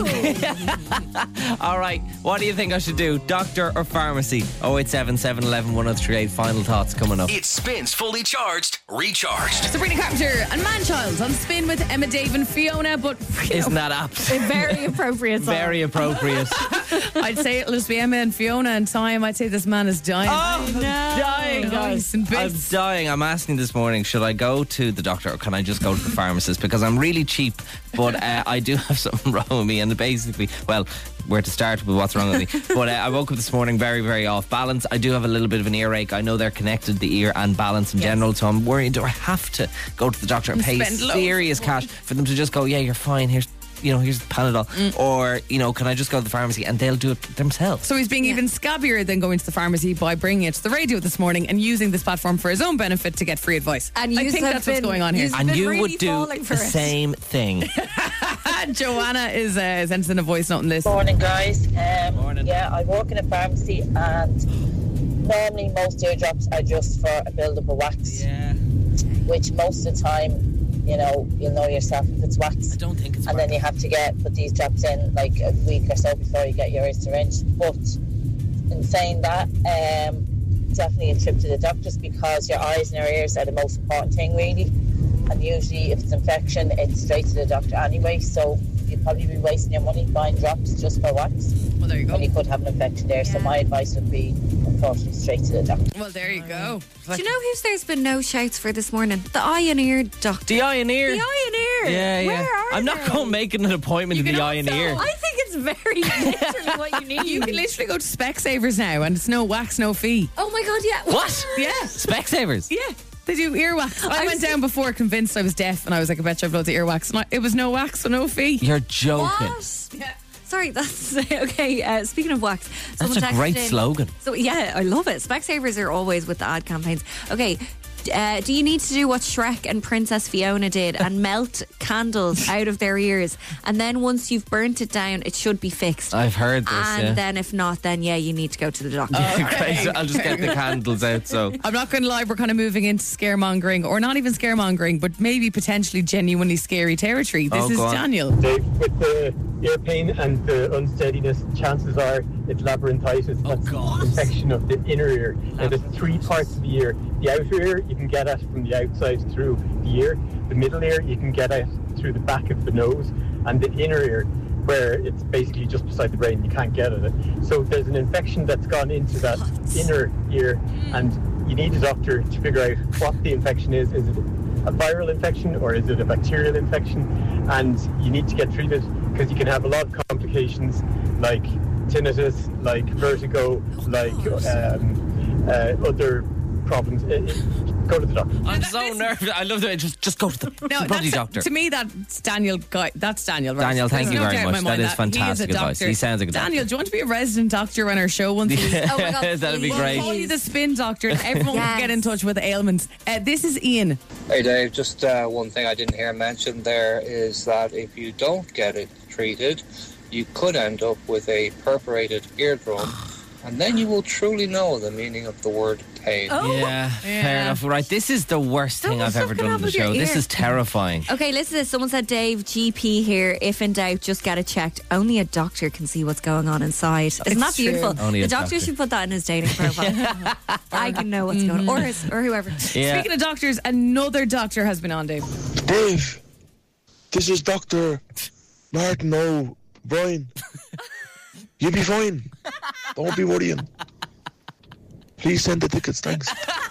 No. All right, what do you think I should do? Doctor or pharmacy? oh eight seven, seven one one, one oh three eight. Final thoughts coming up. It spins fully charged, recharged. Sabrina Carpenter and Manchild on Spin with Emma, Dave and Fiona, but you Isn't know, that apt? Very appropriate song. Very appropriate. I'd say it'll just be Emma and Fiona and time. I'd say this man is dying. Oh, I'm dying, Oh, guys. he's in I'm bits. dying. I'm asking this morning, should I go to the doctor or can I just go to the pharmacist? Because I'm really cheap, but uh, I do have something wrong with me. And basically, well, where to start with what's wrong with me. But uh, I woke up this morning very, very off balance. I do have a little bit of an earache. I know they're connected, the ear and balance in Yes. general. So I'm worried, do I have to go to the doctor and pay spend loads of serious cash for them to just go, yeah, you're fine, here's, you know, here's the Panadol. Mm. Or, you know, can I just go to the pharmacy and they'll do it themselves? So he's being even scabbier than going to the pharmacy by bringing it to the radio this morning and using this platform for his own benefit to get free advice. And I yous think have that's what's been- going on here. yous have And been you really would do falling the for it. same thing. Joanna is uh, sent in a voice note on this. Morning, guys. Um, Morning. Yeah, I work in a pharmacy, and normally most ear drops are just for a build-up of wax, Yeah. which most of the time, you know, you'll know yourself if it's wax. I don't think it's And then you have to get put these drops in like a week or so before you get your syringe. But in saying that, um, definitely a trip to the doctors, because your eyes and your ears are the most important thing, really. And usually, if it's infection, it's straight to the doctor anyway. So you'd probably be wasting your money buying drops just for wax. Well, there you go. When you could have an infection there. So my advice would be, unfortunately, straight to the doctor. Well, there you go. Do you know who's there's been no shouts for this morning? The eye and ear doctor. The eye and ear. The eye and ear. Yeah, yeah. Where are I'm not they? going making an appointment in You the can eye and also- ear. I think it's very literally what you need. You can literally go to Specsavers now and it's no wax, no fee. Oh my god, yeah. What? Yeah. Specsavers? Yeah. They do earwax. I I've went seen- down before convinced I was deaf and I was like, I bet you I've loads of earwax. And I, it was no wax, so no fee. You're joking. What? Yeah. Sorry, that's okay. Uh, speaking of wax, someone That's a texted great in- slogan. So yeah, I love it. Specsavers are always with the ad campaigns. Okay. Uh, do you need to do what Shrek and Princess Fiona did and melt candles out of their ears, and then once you've burnt it down, it should be fixed? I've heard this, And yeah. then if not, then yeah, you need to go to the doctor. Great, so I'll just get the candles out, so. I'm not going to lie, we're kind of moving into scaremongering, or not even scaremongering, but maybe potentially genuinely scary territory. This Oh, is go on. Daniel. Dave, with the ear pain and the unsteadiness, chances are it's labyrinthitis. That's God. infection of the inner ear. Now, there's three parts of the ear. The outer ear, you can get at from the outside through the ear. The middle ear, you can get at through the back of the nose. And the inner ear, where it's basically just beside the brain, you can't get at it. So there's an infection that's gone into that inner ear, and you need a doctor to figure out what the infection is. Is it a viral infection or is it a bacterial infection? And you need to get treated, because you can have a lot of complications like tinnitus, like vertigo, like um, uh, other problems. It- it- go to the doctor. I'm so nervous. I love the way, just, just go to the, No, the bloody that's, doctor. to me, that's Daniel. Guy, that's Daniel. Right? Daniel, thank There's you no very doubt in much. my mind That is he fantastic is a advice. doctor. He sounds like a doctor. Daniel, do you want to be a resident doctor on our show once? a week? Oh my God, That'd be please. great. Call you the spin doctor, and everyone Yes. can get in touch with ailments. Uh, this is Ian. Hey Dave, just uh, one thing I didn't hear mentioned there is that if you don't get it treated, you could end up with a perforated eardrum, and then you will truly know the meaning of the word pain. Oh. Yeah, fair enough. Right, this is the worst thing I've ever done on the with your show. This ear. is terrifying. Okay, listen to this. Someone said, Dave, G P here. If in doubt, just get it checked. Only a doctor can see what's going on inside. Isn't It's that true. beautiful? Only the a doctor doctor. should put that in his dating profile. I can know what's going on. Or, his, or whoever. Yeah. Speaking of doctors, another doctor has been on, Dave. Dave, this is Doctor Martin O'Brien. You'll be fine. Don't be worrying. Please send the tickets, thanks.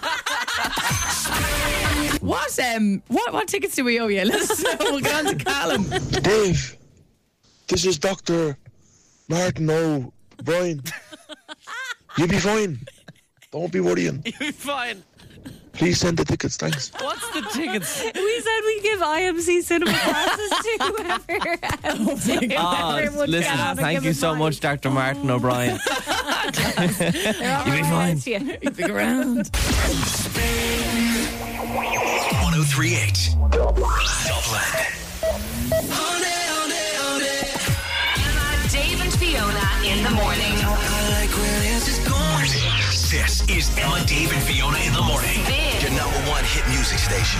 What um what what tickets do we owe you? Let us know. We'll get on to Callum. Dave, this is Doctor Martin O'Brien. You'll be fine. Don't be worrying. You'll be fine. Please send the tickets, thanks. What's the tickets? We said we give I M C cinema classes to whoever. Um, Oh, whoever would listen, get on and thank give you us so money. much, Doctor Martin O'Brien. They're on You'll be our fine. way to you. You'd be around. one oh three point eight Dublin. Emma, Dave and Fiona in the morning. This is Emma, Dave, and Fiona in the morning. Big. Your number one hit music station.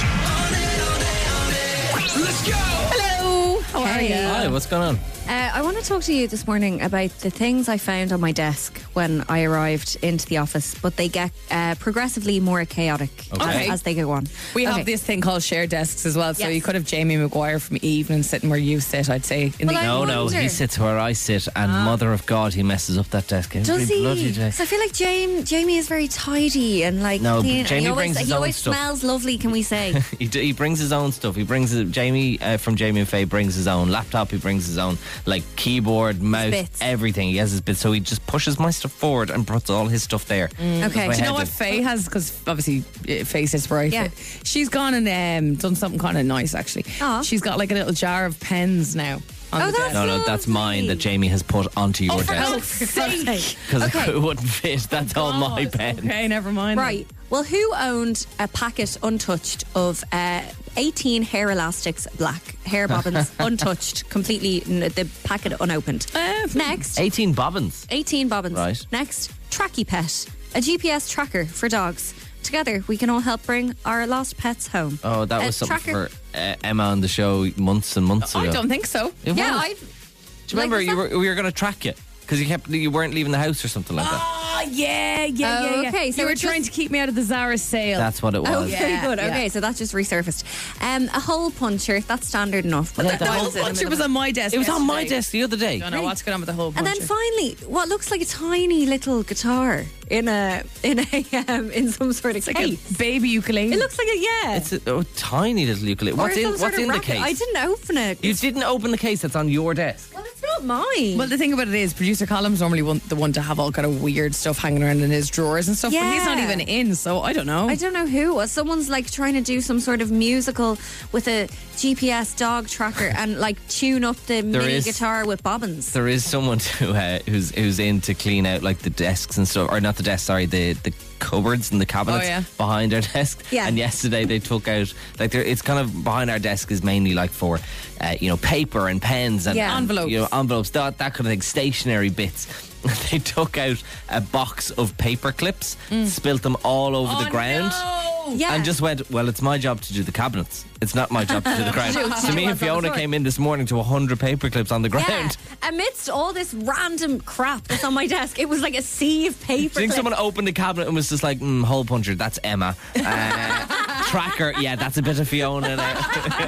Let's go. Hello. How are Hey. you? Hi, what's going on? Uh, I want to talk to you this morning about the things I found on my desk when I arrived into the office, but they get uh, progressively more chaotic Okay. as, as they go on. We Okay. have this thing called shared desks as well, so Yes. you could have Jamie Maguire from Evening sitting where you sit, I'd say. In Well, the I No, no, wonder- he sits where I sit, and mother of God, he messes up that desk every Does he? bloody day. So I feel like Jamie, Jamie is very tidy and like No, clean. and Jamie he always, brings his he own always stuff. smells lovely. Can we say? he, d- he brings his own stuff. He brings his, Jamie uh, from Jamie and Faye brings his own laptop. He brings his own like keyboard, mouse, bits. everything. He has his bits. So he just pushes my stuff forward and puts all his stuff there. Okay. That's Do you know head what in. Faye has? Because obviously uh, Faye sits where I Yeah. sit. She's gone and um, done something kind of nice, actually. Aw. She's got like a little jar of pens now on Oh, the that's desk. No, no, that's mine that Jamie has put onto your Oh, for desk God's sake. because Okay. it wouldn't fit. That's all my God. pen. Okay, never mind. Right. Well, who owned a packet untouched of uh, eighteen hair elastics black, hair bobbins untouched, completely, n- the packet unopened? Uh, Next, eighteen bobbins. eighteen bobbins. Right. Next, Tracky Pet, a G P S tracker for dogs. Together, we can all help bring our lost pets home. Oh, that A was something tracker- for uh, Emma on the show months and months ago. I don't think so. It Yeah, was. I. Do you remember like, you was were, we were going to track you because you kept you weren't leaving the house or something like that. Oh, yeah, yeah, Oh, yeah, yeah. okay, so you were it's trying just- to keep me out of the Zara sale. That's what it was. Oh, very Yeah, good. yeah. Okay, so that just resurfaced. Um, a hole puncher, that's standard enough. But Yeah, that the goes hole in the Puncher middle was of on my desk. It was on my yesterday. desk the other day. Don't know what's going on with the whole And puncher. then finally, what looks like a tiny little guitar in a in a um, in some sort of It's like case. a baby ukulele. It looks like a yeah. It's a oh, tiny little ukulele. Or What's in some what's sort of in the racket. case? I didn't open it. You didn't open the case that's on your desk. Well, it's not mine. Well, the thing about it is, producer Colum's normally one, the one to have all kind of weird stuff hanging around in his drawers and stuff, but he's not Yeah. even in, so I don't know. I don't know who. Uh, Someone's like trying to do some sort of musical with a G P S dog tracker and like tune up the mini is- guitar with bobbins. There is someone who uh, who's who's in to clean out like the desks and stuff, or not the desks, sorry, the the cupboards and the cabinets Oh, yeah. behind our desk. Yeah. And yesterday they took out like there, it's kind of behind our desk is mainly like for uh, you know paper and pens and Yeah. and, Envelopes. you know envelopes that that kind of thing, stationary bits. They took out a box of paper clips, spilt them all over the Oh, ground. no. Yeah. And just went, well, it's my job to do the cabinets. It's not my job to do the ground. To do- to so do me and what's on the Fiona floor. came in this morning to one hundred paper clips on the Yeah. ground. Amidst all this random crap that's on my desk, it was like a sea of paper. Do you think clips. someone opened the cabinet and was just like, mm, hole puncher, that's Emma. Uh, tracker, yeah, that's a bit of Fiona there.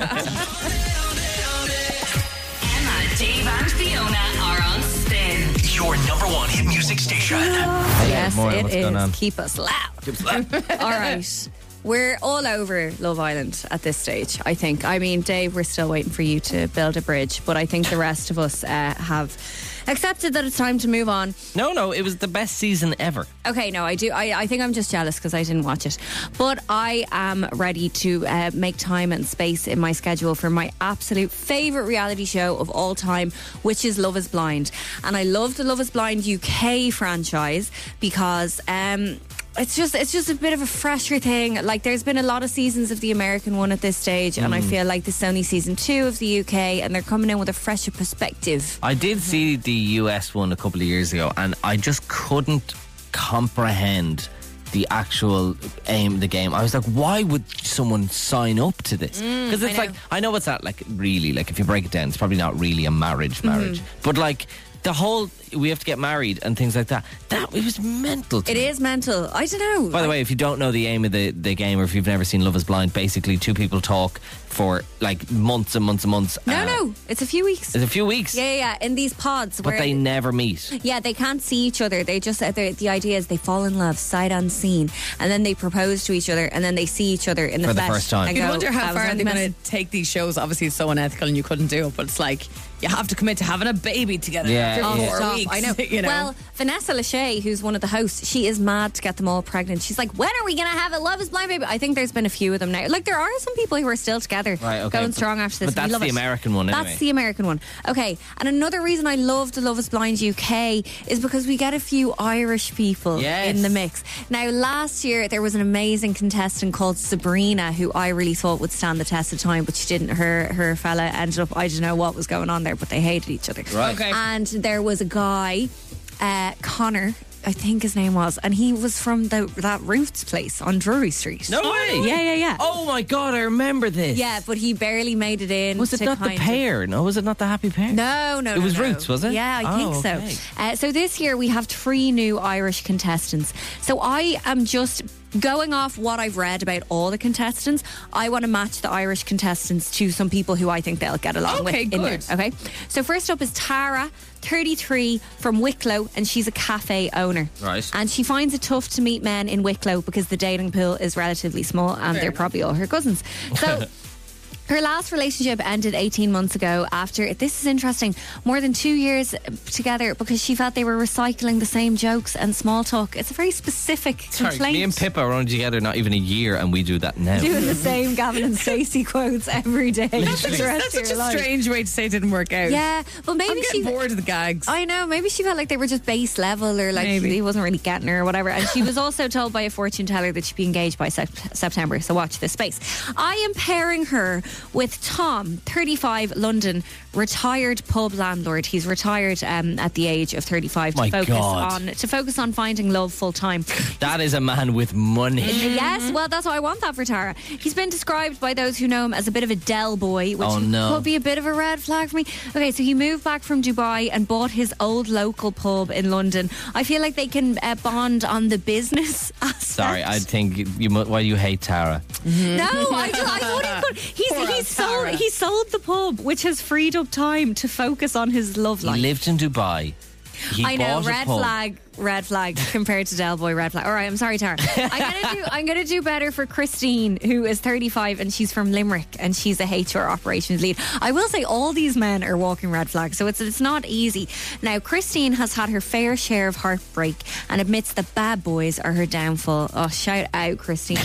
Emma, Dave, and Fiona are on Spin. Your number one hit music station. Yes, Morning, it what's going on? is. Keep us loud. All right. We're all over Love Island at this stage, I think. I mean, Dave, we're still waiting for you to build a bridge, but I think the rest of us uh, have accepted that it's time to move on. No, no, it was the best season ever. Okay, no, I do. I, I think I'm just jealous because I didn't watch it. But I am ready to uh, make time and space in my schedule for my absolute favourite reality show of all time, which is Love is Blind. And I love the Love is Blind U K franchise because um, it's just it's just a bit of a fresher thing. Like, there's been a lot of seasons of the American one at this stage, and I feel like this is only season two of the U K, and they're coming in with a fresher perspective. I did see the U S one a couple of years ago, and I just couldn't comprehend the actual aim of the game. I was like, why would someone sign up to this? Because it's I like, I know it's not like really, like if you break it down, it's probably not really a marriage marriage. But like the whole, we have to get married and things like that, that it was mental to It me. is mental. I don't know. By the way, if you don't know the aim of the, the game, or if you've never seen Love is Blind, basically two people talk for like months and months and months. No, uh, no, it's a few weeks. It's a few weeks. Yeah, yeah, yeah, in these pods. But where they never meet. Yeah, they can't see each other. They just, uh, the the idea is they fall in love sight unseen, and then they propose to each other, and then they see each other in the For the flesh. first time. and You go, wonder "That how was far only they're going mess-" to take these shows. Obviously, it's so unethical and you couldn't do it, but it's like you have to commit to having a baby together Yeah, after Oh, yeah. four stop. weeks. I know. You know? Well, Vanessa Lachey, who's one of the hosts, she is mad to get them all pregnant. She's like, when are we going to have a Love is Blind baby? I think there's been a few of them now. Like, there are some people who are still together, Right, okay, going but- strong after this. but that's We love the it. American one anyway. That's the American one. Okay, and another reason I love the Love is Blind U K is because we get a few Irish people Yes. in the mix. Now, last year there was an amazing contestant called Sabrina who I really thought would stand the test of time, but she didn't. Her her fella ended up, I don't know what was going on there, but they hated each other. Right. Okay. And there was a guy uh, Connor, I think his name was, and he was from the that Roots place on Drury Street. No way. Yeah, yeah, yeah. Oh my God, I remember this. Yeah, but he barely made it in. Was it to not the kind of- pair? No, was it not the Happy Pair? No, no, It no, was no. Roots, was it? Yeah, I Oh, think okay. so. Uh, so this year we have three new Irish contestants. So I am just going off what I've read about all the contestants. I want to match the Irish contestants to some people who I think they'll get along Okay, with. in good. there, okay. So first up is Tara, thirty-three, from Wicklow, and she's a cafe owner. Right. And she finds it tough to meet men in Wicklow because the dating pool is relatively small, and Fair they're enough. probably all her cousins. So. Her last relationship ended eighteen months ago after, this is interesting, more than two years together because she felt they were recycling the same jokes and small talk. It's a very specific Sorry, complaint. me and Pippa are only together not even a year, and we do that now. Doing the same Gavin and Stacey quotes every day. for the rest That's of such your a life. strange way to say it didn't work out. Yeah, well, maybe I'm she getting bored of the gags. I know, maybe she felt like they were just base level, or like Maybe. he wasn't really getting her or whatever. And she was also told by a fortune teller that she'd be engaged by sep- September. So watch this space. I am pairing her with Tom, thirty-five, London, retired pub landlord. He's retired um, at the age of thirty-five to My focus God. on to focus on finding love full time. That is a man with money. Yes, well, that's why I want that for Tara. He's been described by those who know him as a bit of a Dell boy, which Oh, no. could be a bit of a red flag for me. Okay, so he moved back from Dubai and bought his old local pub in London. I feel like they can uh, bond on the business aspect. Sorry, I think you, you mu- why you hate Tara. No, I, just, I thought he could. He's, Poor old he's sold. Tara. He sold the pub, which has freed up time to focus on his love He life. lived in Dubai. He I know, bought a red pub. flag, red flag compared to Del Boy, red flag. All right, I'm sorry, Tara. I'm gonna do, I'm gonna do better for Christine, who is thirty-five and she's from Limerick and she's a H R operations lead. I will say all these men are walking red flags, so it's it's not easy. Now, Christine has had her fair share of heartbreak and admits that bad boys are her downfall. Oh, shout out, Christine.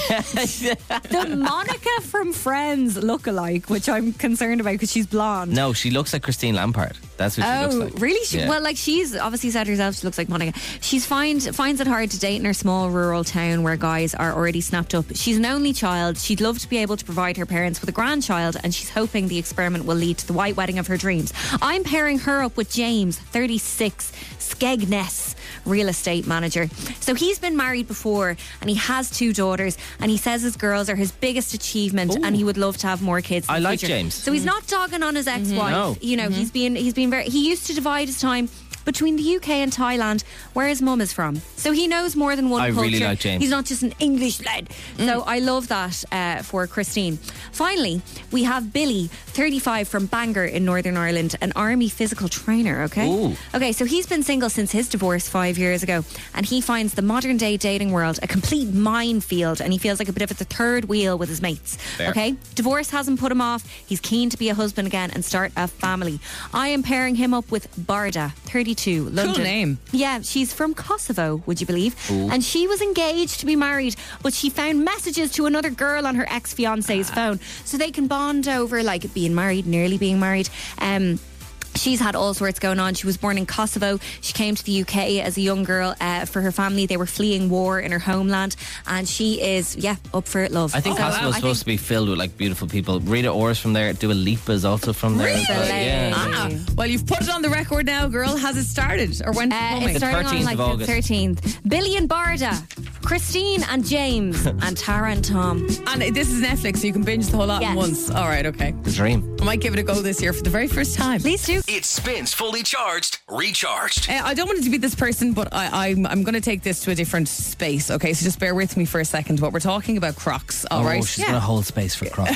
The Monica from Friends lookalike, which I'm concerned about because she's blonde. No, she looks like Christine Lampard. That's what she Oh, looks like. really? She, Yeah. Well, like she's obviously said herself, she looks like Monica. She's find finds it hard to date in her small rural town where guys are already snapped up. She's an only child. She'd love to be able to provide her parents with a grandchild, and she's hoping the experiment will lead to the white wedding of her dreams. I'm pairing her up with James, thirty-six, Skegness real estate manager. So he's been married before and he has two daughters, and he says his girls are his biggest achievement and he would love to have more kids in I the like future. James. So he's not dogging on his ex-wife. No. You know, he's been he's been very he used to divide his time between the U K and Thailand, where his mum is from. So he knows more than one I culture. really like James. He's not just an English lad. So I love that uh, for Christine. Finally, we have Billy, thirty-five, from Bangor in Northern Ireland, an army physical trainer, okay? Ooh. Okay, so he's been single since his divorce five years ago, and he finds the modern day dating world a complete minefield, and he feels like a bit of the third wheel with his mates. Fair. Okay? Divorce hasn't put him off. He's keen to be a husband again and start a family. I am pairing him up with Barda, thirty-two, London. name. Yeah, she's from Kosovo, would you believe? Ooh. And she was engaged to be married, but she found messages to another girl on her ex-fiance's phone. So they can bond over like being married, nearly being married. Um She's had all sorts going on. She was born in Kosovo. She came to the U K as a young girl uh, for her family. They were fleeing war in her homeland, and she is, yeah, up for it, love. I think So, Kosovo I is supposed to be filled with like beautiful people. Rita Ora's from there. Dua Lipa is also from there. Really? So, yeah. Ah, well, you've put it on the record now, girl. Has it started? Or when Uh, coming? it's starting on thirteenth like of the August. thirteenth. Billy and Barda, Christine and James, and Tara and Tom. And this is Netflix, so you can binge the whole lot Yes. at once. All right, okay. The dream. I might give it a go this year for the very first time. Please do. It spins fully charged, recharged. Uh, I don't want it to be this person, but I, I'm, I'm going to take this to a different space, okay? So just bear with me for a second. But we're talking about Crocs, all oh, right? she's going to hold space for Crocs.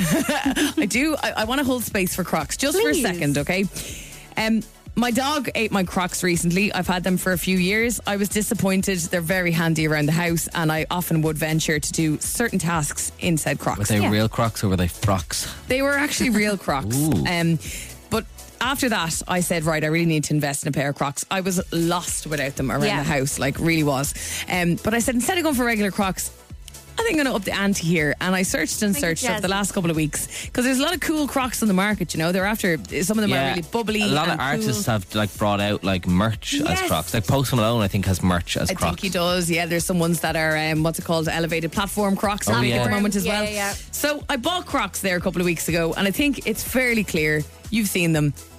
I do. I, I want to hold space for Crocs just Please. for a second, okay? Um, my dog ate my Crocs recently. I've had them for a few years. I was disappointed. They're very handy around the house, and I often would venture to do certain tasks inside Crocs. Were they real Crocs or were they frocks? They were actually real Crocs. Ooh. Um, but after that, I said, right, I really need to invest in a pair of Crocs. I was lost without them around Yeah. the house, like really was. Um, but I said, instead of going for regular Crocs, I think I'm going to up the ante here. And I searched and Thank you, searched over Jazz. the last couple of weeks because there's a lot of cool Crocs on the market, you know. They're after, some of them are really bubbly. A lot of and artists cool. have like brought out like merch Yes. as Crocs. Like Post Malone, I think, has merch as I Crocs. think he does, yeah. There's some ones that are, um, what's it called, elevated platform Crocs Oh, on yeah. at the moment as Yeah, well. yeah, yeah. So I bought Crocs there a couple of weeks ago, and I think it's fairly clear, you've seen them,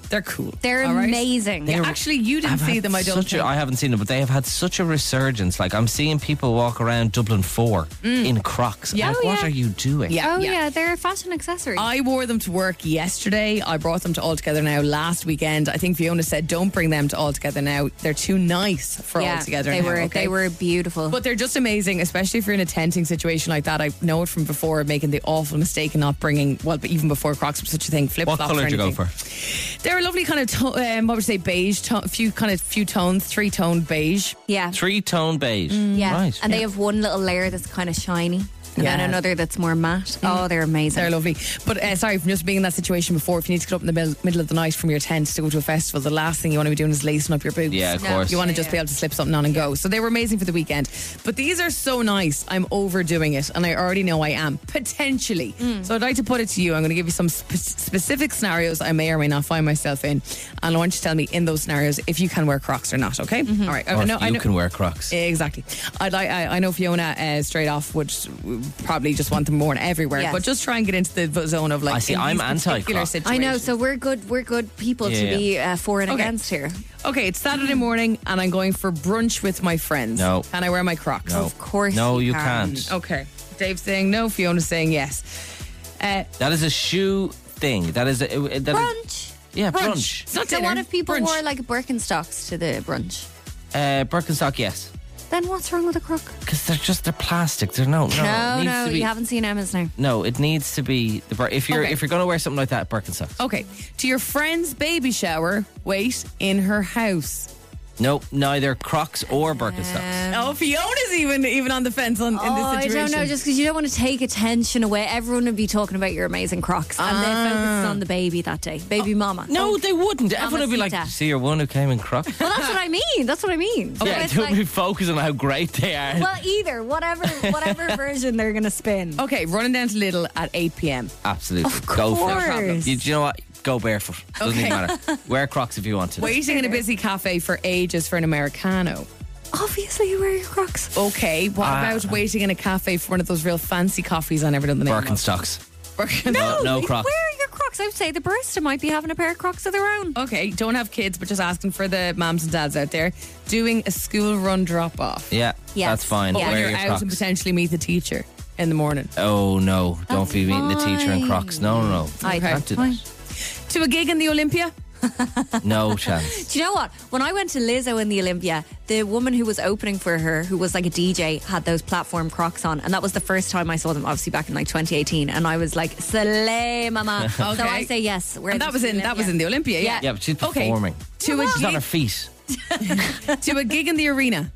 They're cool. They're all right? amazing. Yeah, actually, you didn't I've see had them, I don't such think. A, I haven't seen them, but they have had such a resurgence. Like, I'm seeing people walk around Dublin four in Crocs. Yeah. I'm like, Oh, what yeah. are you doing? Yeah, oh yeah. yeah. they're a fashion accessory. I wore them to work yesterday. I brought them to All Together Now last weekend. I think Fiona said, don't bring them to All Together Now. They're too nice for yeah, All Together they Now. were okay? they were beautiful. But they're just amazing, especially if you're in a tenting situation like that. I know it from before, making the awful mistake of not bringing, well, but even before Crocs was such a thing, flip What flops. colour did you go anything. for? They're a lovely kind of, to- um, what would you say, beige, to- few kind of few tones, three toned beige. yeah, Three tone beige. yeah. Right. And they have one little layer that's kind of shiny, and Yeah. then another that's more matte. Oh, they're amazing. They're lovely. But uh, sorry, from just being in that situation before, if you need to get up in the middle, middle of the night from your tent to go to a festival, the last thing you want to be doing is lacing up your boots. Yeah, of No. course. You want to Yeah, just yeah. be able to slip something on and go. So they were amazing for the weekend. But these are so nice. I'm overdoing it, and I already know I am, potentially. So I'd like to put it to you. I'm going to give you some spe- specific scenarios I may or may not find myself in. And I want you to tell me in those scenarios if you can wear Crocs or not, okay? All right. Or I if know, you I know, can wear Crocs. Exactly. I'd like, I, I know Fiona uh, straight off would probably just want them worn everywhere, Yes. but just try and get into the zone of like. I see, in I'm these particular anti-Croc. situations. I know. So we're good. We're good people Yeah, to yeah. be uh, for and Okay. against here. Okay, it's Saturday morning and I'm going for brunch with my friends. No. Can I wear my Crocs? No. Of course. No, you can. can't. Okay. Dave's saying no, Fiona's saying yes. Uh, That is a shoe thing. That is a. That is, Brunch. yeah, brunch. brunch. It's not So dinner. what if people brunch. wore like Birkenstocks to the brunch? Uh, Birkenstock, yes. Then what's wrong with a crook? Because they're just, they're plastic. They're no, no. No, it needs no, to be, you haven't seen Emma's now. No, it needs to be the. Bir- If you're Okay. if you're going to wear something like that, Birkenstock. Okay, to your friend's baby shower, wait in her house. No, neither Crocs or Birkenstocks. Oh, Fiona's even even on the fence on, in Oh, this I situation. don't know, just because you don't want to take attention away. Everyone would be talking about your amazing Crocs, and they focus on the baby that day, baby mama. No, they wouldn't. Everyone would be like, Mamacita. see your one who came in Crocs. Well, that's what I mean. That's what I mean. So yeah, it's they like- would be focused on how great they are. well, either whatever, whatever version they're gonna spin. Okay, running down to Lidl at eight p.m. Absolutely. Of Go for course. it. You, do you know what? Go barefoot. Doesn't Okay. even matter. Wear Crocs if you want to. Waiting in a busy cafe for ages for an Americano. Obviously, you wear your Crocs. Okay, what Ah. about waiting in a cafe for one of those real fancy coffees I never done the name of? Birkenstocks. Birkenstocks. No, no you Crocs. wear your Crocs. I would say the barista might be having a pair of Crocs of their own. Okay, don't have kids, but just asking for the mums and dads out there doing a school run drop off. Yeah, Yes. that's fine. But Yeah. when Wear you're your out Crocs. and potentially meet the teacher in the morning. Oh no! Don't That's be meeting the teacher in Crocs. No, no, no. I Can't do fine. To a gig in the Olympia? that. No chance. Do you know what? When I went to Lizzo in the Olympia, the woman who was opening for her, who was like a D J, had those platform Crocs on, and that was the first time I saw them. Obviously, back in like twenty eighteen, and I was like, "Slay, mama!" So Okay. I say yes. We're And that was in that was in the Olympia, yeah. Yeah, but she's Okay. performing. To a She's on her gig, feet. to a gig in the arena.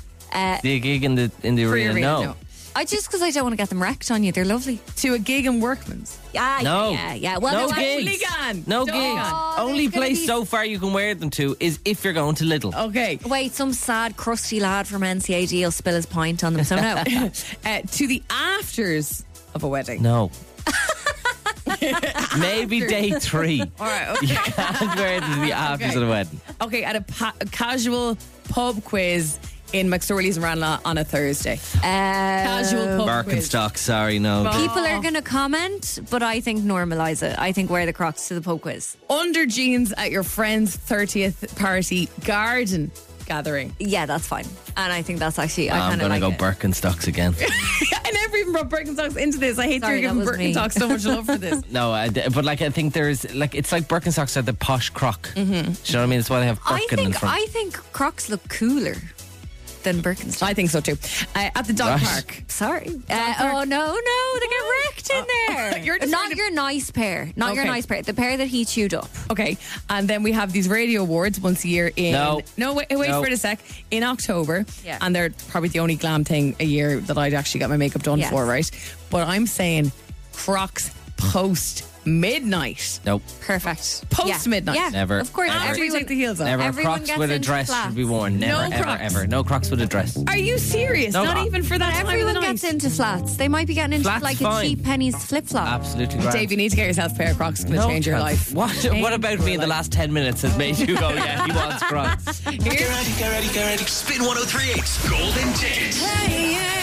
Uh, The gig in the in the Free arena. arena, No. no. I just because I don't want to get them wrecked on you. They're lovely. To a gig in Workman's. Yeah, No. yeah, yeah. Well, No no, I- gigs. Hooligan. No Don't. gigs. Oh, Only there's gonna place be- so far you can wear them to is if you're going to Lidl. Okay. Wait, some sad, crusty lad from N C A D will spill his pint on them. So no. Uh, to the afters of a wedding. No. Maybe day three. All right. You Okay. can't wear it to the afters Okay. of the wedding. Okay, at a, pa- a casual pub quiz in McSorley's in Ranelagh on a Thursday. Uh, Casual pub quiz. Birkenstock, sorry, no. People are going to comment, but I think normalise it. I think wear the Crocs to the pub quiz. Under jeans at your friend's thirtieth party garden gathering. Yeah, that's fine. And I think that's actually, I I'm kind of going like to go it. Birkenstocks again. I never even brought Birkenstocks into this. I hate Sorry, you're that giving was me. Birkenstocks so much love for this. No, I, but like I think there's like it's like Birkenstocks are the posh croc. Mm-hmm. Do you know what I mean? That's why they have I Birken in think front. I think Crocs look cooler than Birkenstock. I think so too. Uh, at the dog Right. park. Sorry. Uh, oh no, no, they get wrecked in there. You're just not trying to- your nice pair. Not your Okay. nice pair. The pair that he chewed up. Okay, and then we have these radio awards once a year in. No. no, wait, wait No. for it a sec. In October, Yeah. and they're probably the only glam thing a year that I'd actually get my makeup done Yes. for, right? But I'm saying Crocs post midnight. Nope. Perfect. Post Yeah. midnight. Yeah, Never. Of course. Ever. After you Everyone, take the heels off. Never. Everyone Crocs gets with a into dress flats. should be worn. Never, No ever, Crocs. ever. No Crocs with a dress. Are you serious? No. Not even for that time of everyone the night. gets into flats. They might be getting into Flats like fine. a cheap pennies flip flop. Absolutely grand. Dave, you need to get yourself a pair of Crocs. It's going to No change your chance. life. What? Change What about your me in the life. last ten minutes has made you go, yeah, he wants Crocs? Get ready, get ready, get ready. Spin one oh three point eight's Golden Ticket.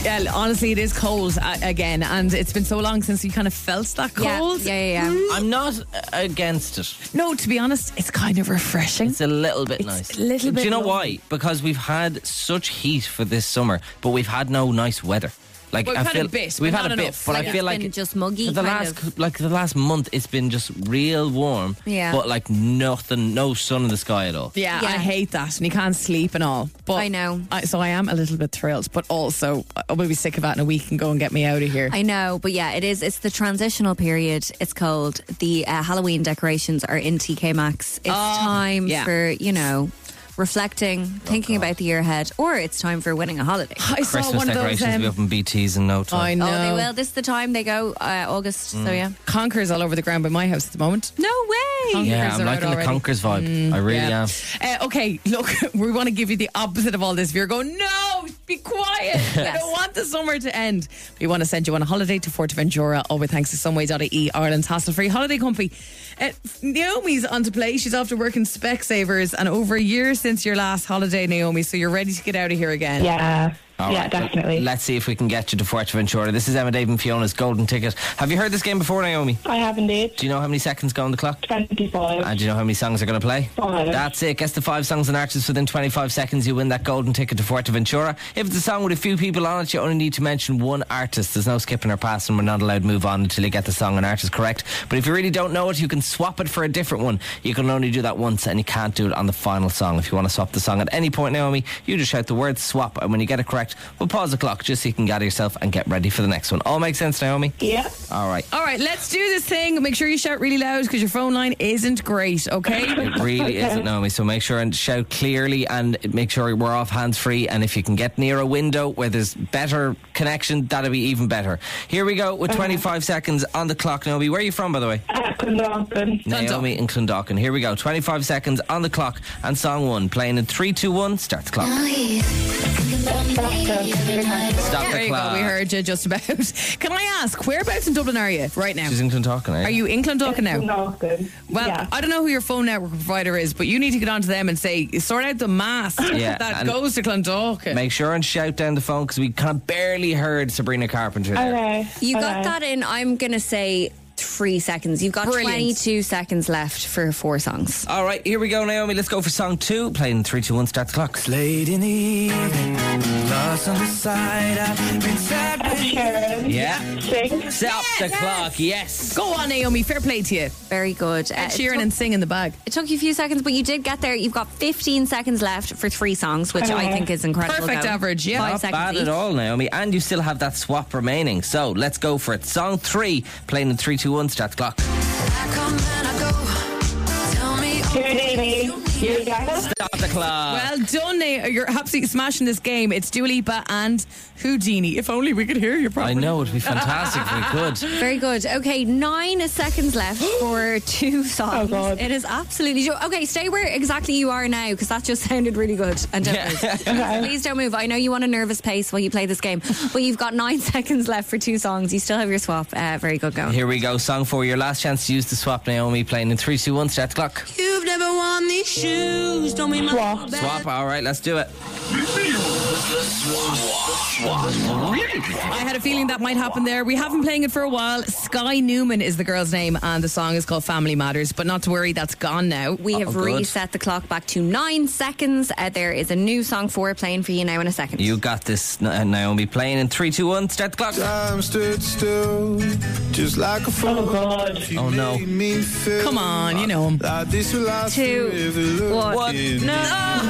Yeah, honestly, it is cold uh, again, and it's been so long since we kind of felt that Yeah, cold. yeah, yeah, yeah. I'm not uh, against it. No, to be honest, it's kind of refreshing. It's a little bit It's nice. a little Do bit you know lovely. why? Because we've had such heat for this summer, but we've had no nice weather. Like Well, we've I had feel a bit, we've but had not a bit, enough. but Like, I feel it's like been just muggy, for the kind last of. like the last month, it's been just real warm. Yeah. but like nothing, no sun in the sky at all. Yeah, Yeah. I hate that, and you can't sleep and all. But I know. I, so I am a little bit thrilled, but also I will be sick of that in a week and go and get me out of here. I know, but yeah, it is. It's the transitional period. It's cold. The uh, Halloween decorations are in T K Maxx. It's Oh, time yeah. for, you know, reflecting, thinking about the year ahead, or it's time for winning a holiday. I saw Christmas one of those. decorations will be Um, up in B Ts in no time. I know. Oh, they will. This is the time they go, uh, August. So yeah. Conkers all over the ground by my house at the moment. No way. Conkers Yeah, are I'm out liking the already. Conkers vibe. I really Yeah. am. Uh, okay, look, we want to give you the opposite of all this. If you're going, no, be quiet. I don't want the summer to end. We want to send you on a holiday to Fuerteventura, all with thanks to Sunway dot I E, Ireland's hassle-free holiday company. Uh, Naomi's on to play. She's off to work in Specsavers, and over a year since your last holiday, Naomi, so you're ready to get out of here again. Yeah. All yeah, right, definitely. Let's see if we can get you to Fuerteventura. This is Emma, Dave and Fiona's Golden Ticket. Have you heard this game before, Naomi? I have indeed. Do you know how many seconds go on the clock? twenty-five. And do you know how many songs are going to play? Five. That's it. Guess the five songs and artists within twenty-five seconds. You win that golden ticket to Fuerteventura. If it's a song with a few people on it, you only need to mention one artist. There's no skipping or passing. We're not allowed to move on until you get the song and artist correct. But if you really don't know it, you can swap it for a different one. You can only do that once, and you can't do it on the final song. If you want to swap the song at any point, Naomi, you just shout the word swap, and when you get it correct, we'll pause the clock just so you can gather yourself and get ready for the next one. All makes sense, Naomi? Yeah. All right. All right, let's do this thing. Make sure you shout really loud because your phone line isn't great, okay? It really isn't, Naomi. So make sure and shout clearly, and make sure we're off hands free. And if you can get near a window where there's better connection, that'll be even better. Here we go with twenty-five seconds on the clock, Naomi. Where are you from, by the way? Uh, Clondalkin. Naomi in Clondalkin. Here we go. twenty-five seconds on the clock, and song one playing in three, two, one. Start the clock. Stop There the you clock. go, we heard you just about. Can I ask, whereabouts in Dublin are you right now? She's in Clondalkin, eh? Are you in Clondalkin now? Clondalkin. Well, Yeah. I don't know who your phone network provider is, but you need to get onto them and say, sort out the mass Yeah, that and goes to Clondalkin. Make sure and shout down the phone because we kind of barely heard Sabrina Carpenter there. Okay. You got okay. that in, I'm going to say, three seconds. You've got Brilliant. twenty-two seconds left for four songs. All right, here we go, Naomi. Let's go for song two. Playing in three, two, one. Start the clock. Late in the evening, lost on the side, I've been sad with Sharon. Yeah. Sing. Stop the clock. Yes. Go on, Naomi. Fair play to you. Very good. Uh, Ed it Sheeran took- and Sing in the bag. It took you a few seconds, but you did get there. You've got fifteen seconds left for three songs, which I Okay. think is incredible. Perfect though. average, yeah. Five Not seconds bad each. at all, Naomi. And you still have that swap remaining. So let's go for it. Song three. Playing in three, two, one. Start the clock. Houdini. You got it? Stop the clock. Well done, Na- You're absolutely smashing this game. It's Dua Lipa and Houdini. If only we could hear you properly. I know, it'd be fantastic if we could. Very good. Okay, nine seconds left for two songs. Oh, God. It is absolutely. Okay, stay where exactly you are now because that just sounded really good. And don't move. Okay. Please don't move. I know you want a nervous pace while you play this game, but you've got nine seconds left for two songs. You still have your swap. Uh, very good going. Here we go. Song four. Your last chance to use the swap, Naomi. Playing in three, two, one. Start the clock. You've never worn these shoes. Don't be my Swap. Swap. All right, let's do it. I had a feeling that might happen there. We haven't been playing it for a while. Sky Newman is the girl's name, and the song is called Family Matters. But not to worry, that's gone now. We have Oh, good. reset the clock back to nine seconds. Uh, there is a new song four playing for you now in a second. You got this, Na- Naomi. Playing in three, two, one. Start the clock. Time stood still, just like a fool. Oh, God. Oh, no. Made me feel Come on, you know him. like this will last Two, forever. one. Looking No.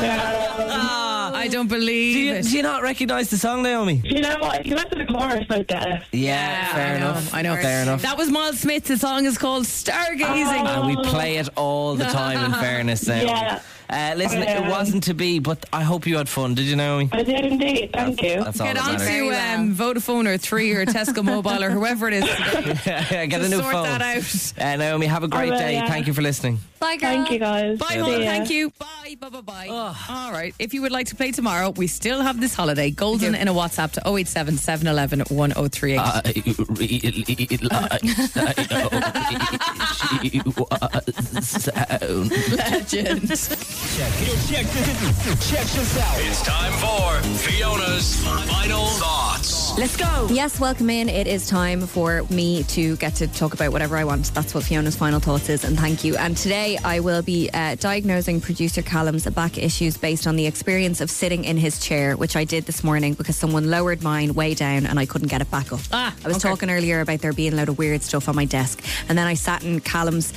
I don't believe Do you, it. do you not recognise the song, Naomi? You know what? If you went to the chorus, I get it. Yeah, fair I know, enough. I know. Fair enough. That was Miles Smith. The song is called Stargazing. And we play it all the time, in fairness, Naomi. Yeah. Uh, listen, it Um, wasn't to be, but I hope you had fun. Did you, Naomi? I did indeed. Thank you. That's all Get that on matters. to Very um, Vodafone or Three or Tesco Mobile or whoever it is. Get a to new sort phone. that out. Uh, Naomi, have a great will, day. yeah. Thank you for listening. Bye, girl. Thank you, guys. Bye, See hon. ya. Thank you. Bye. Bye. Bye. Bye. All right. If you would like to play tomorrow, we still have this holiday. Golden in a WhatsApp to oh eight seven, seven one one, one oh three eight. I really like she was sound. Legend. Check, check, check this out. It's time for Fiona's Final Thoughts. Let's go. Yes, welcome in. It is time for me to get to talk about whatever I want. That's what Fiona's final thoughts is, and thank you. And today I will be uh, diagnosing producer Callum's back issues based on the experience of sitting in his chair, which I did this morning because someone lowered mine way down and I couldn't get it back up. Ah, I was okay. talking earlier about there being a load of weird stuff on my desk, and then I sat in Callum's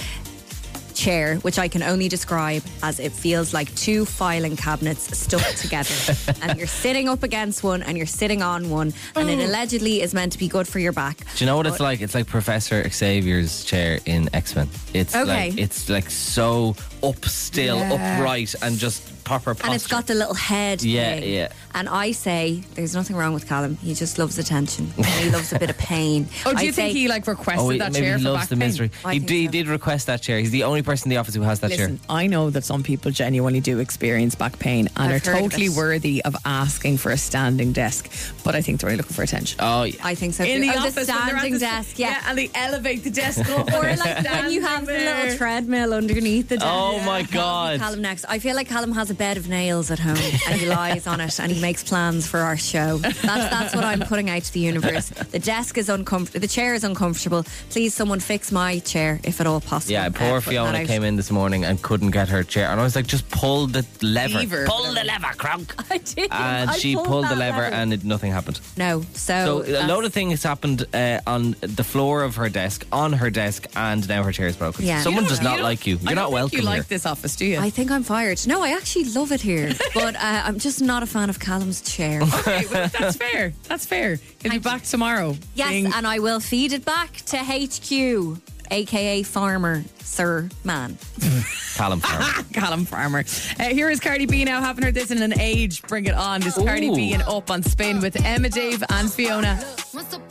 chair, which I can only describe as it feels like two filing cabinets stuck together, and you're sitting up against one and you're sitting on one, and it allegedly is meant to be good for your back. Do you know what it's But- like? It's like Professor Xavier's chair in X-Men. It's Okay. like it's like so up still, Yes. upright, and just proper posture. And it's got the little head Yeah, thing. yeah. And I say, there's nothing wrong with Callum. He just loves attention. He loves a bit of pain. Oh, do I you think say- he like requested Oh, he, that maybe chair he for loves back the pain? misery. I He think did, so. did request that chair. He's the only person in the office who has that Listen, chair. I know that some people genuinely do experience back pain and I've are heard of totally it. worthy of asking for a standing desk, but I think they're only looking for attention. Oh, yeah. I think so. In too. the Oh, office, the when they're at standing the- desk, yeah. and they elevate the desk up. Or like when you have the little treadmill underneath the desk. Oh, my God. Callum next. I feel like Callum has a bed of nails at home and he lies on it and he makes plans for our show. That's that's what I'm putting out to the universe. The desk is uncomfortable. The chair is uncomfortable. Please, someone fix my chair if at all possible. Yeah, Uh, poor putting that Fiona out. came in this morning and couldn't get her chair. And I was like, just pull the lever. Lever. Pull the lever, Kronk. I did. And I she pulled pulled the that lever lever. and it, nothing happened. No, so, So a load of things happened uh, on the floor of her desk, on her desk, and now her chair is broken. Yeah. Someone You does don't- not you don't- like you. I You're don't not think welcome you here. like this office, do you? I think I'm fired. No, I actually love it here, but uh, I'm just not a fan of Callum's chair. Okay, well, that's fair. That's fair. He'll be back tomorrow. Yes, being- and I will feed it back to H Q, aka Farmer Sir Man. Callum Farmer. Callum Farmer. Uh, here is Cardi B now. Haven't heard this in an age. Bring it on. This is Cardi Ooh. B and Up on Spin with Emma, Dave, and Fiona. Once upon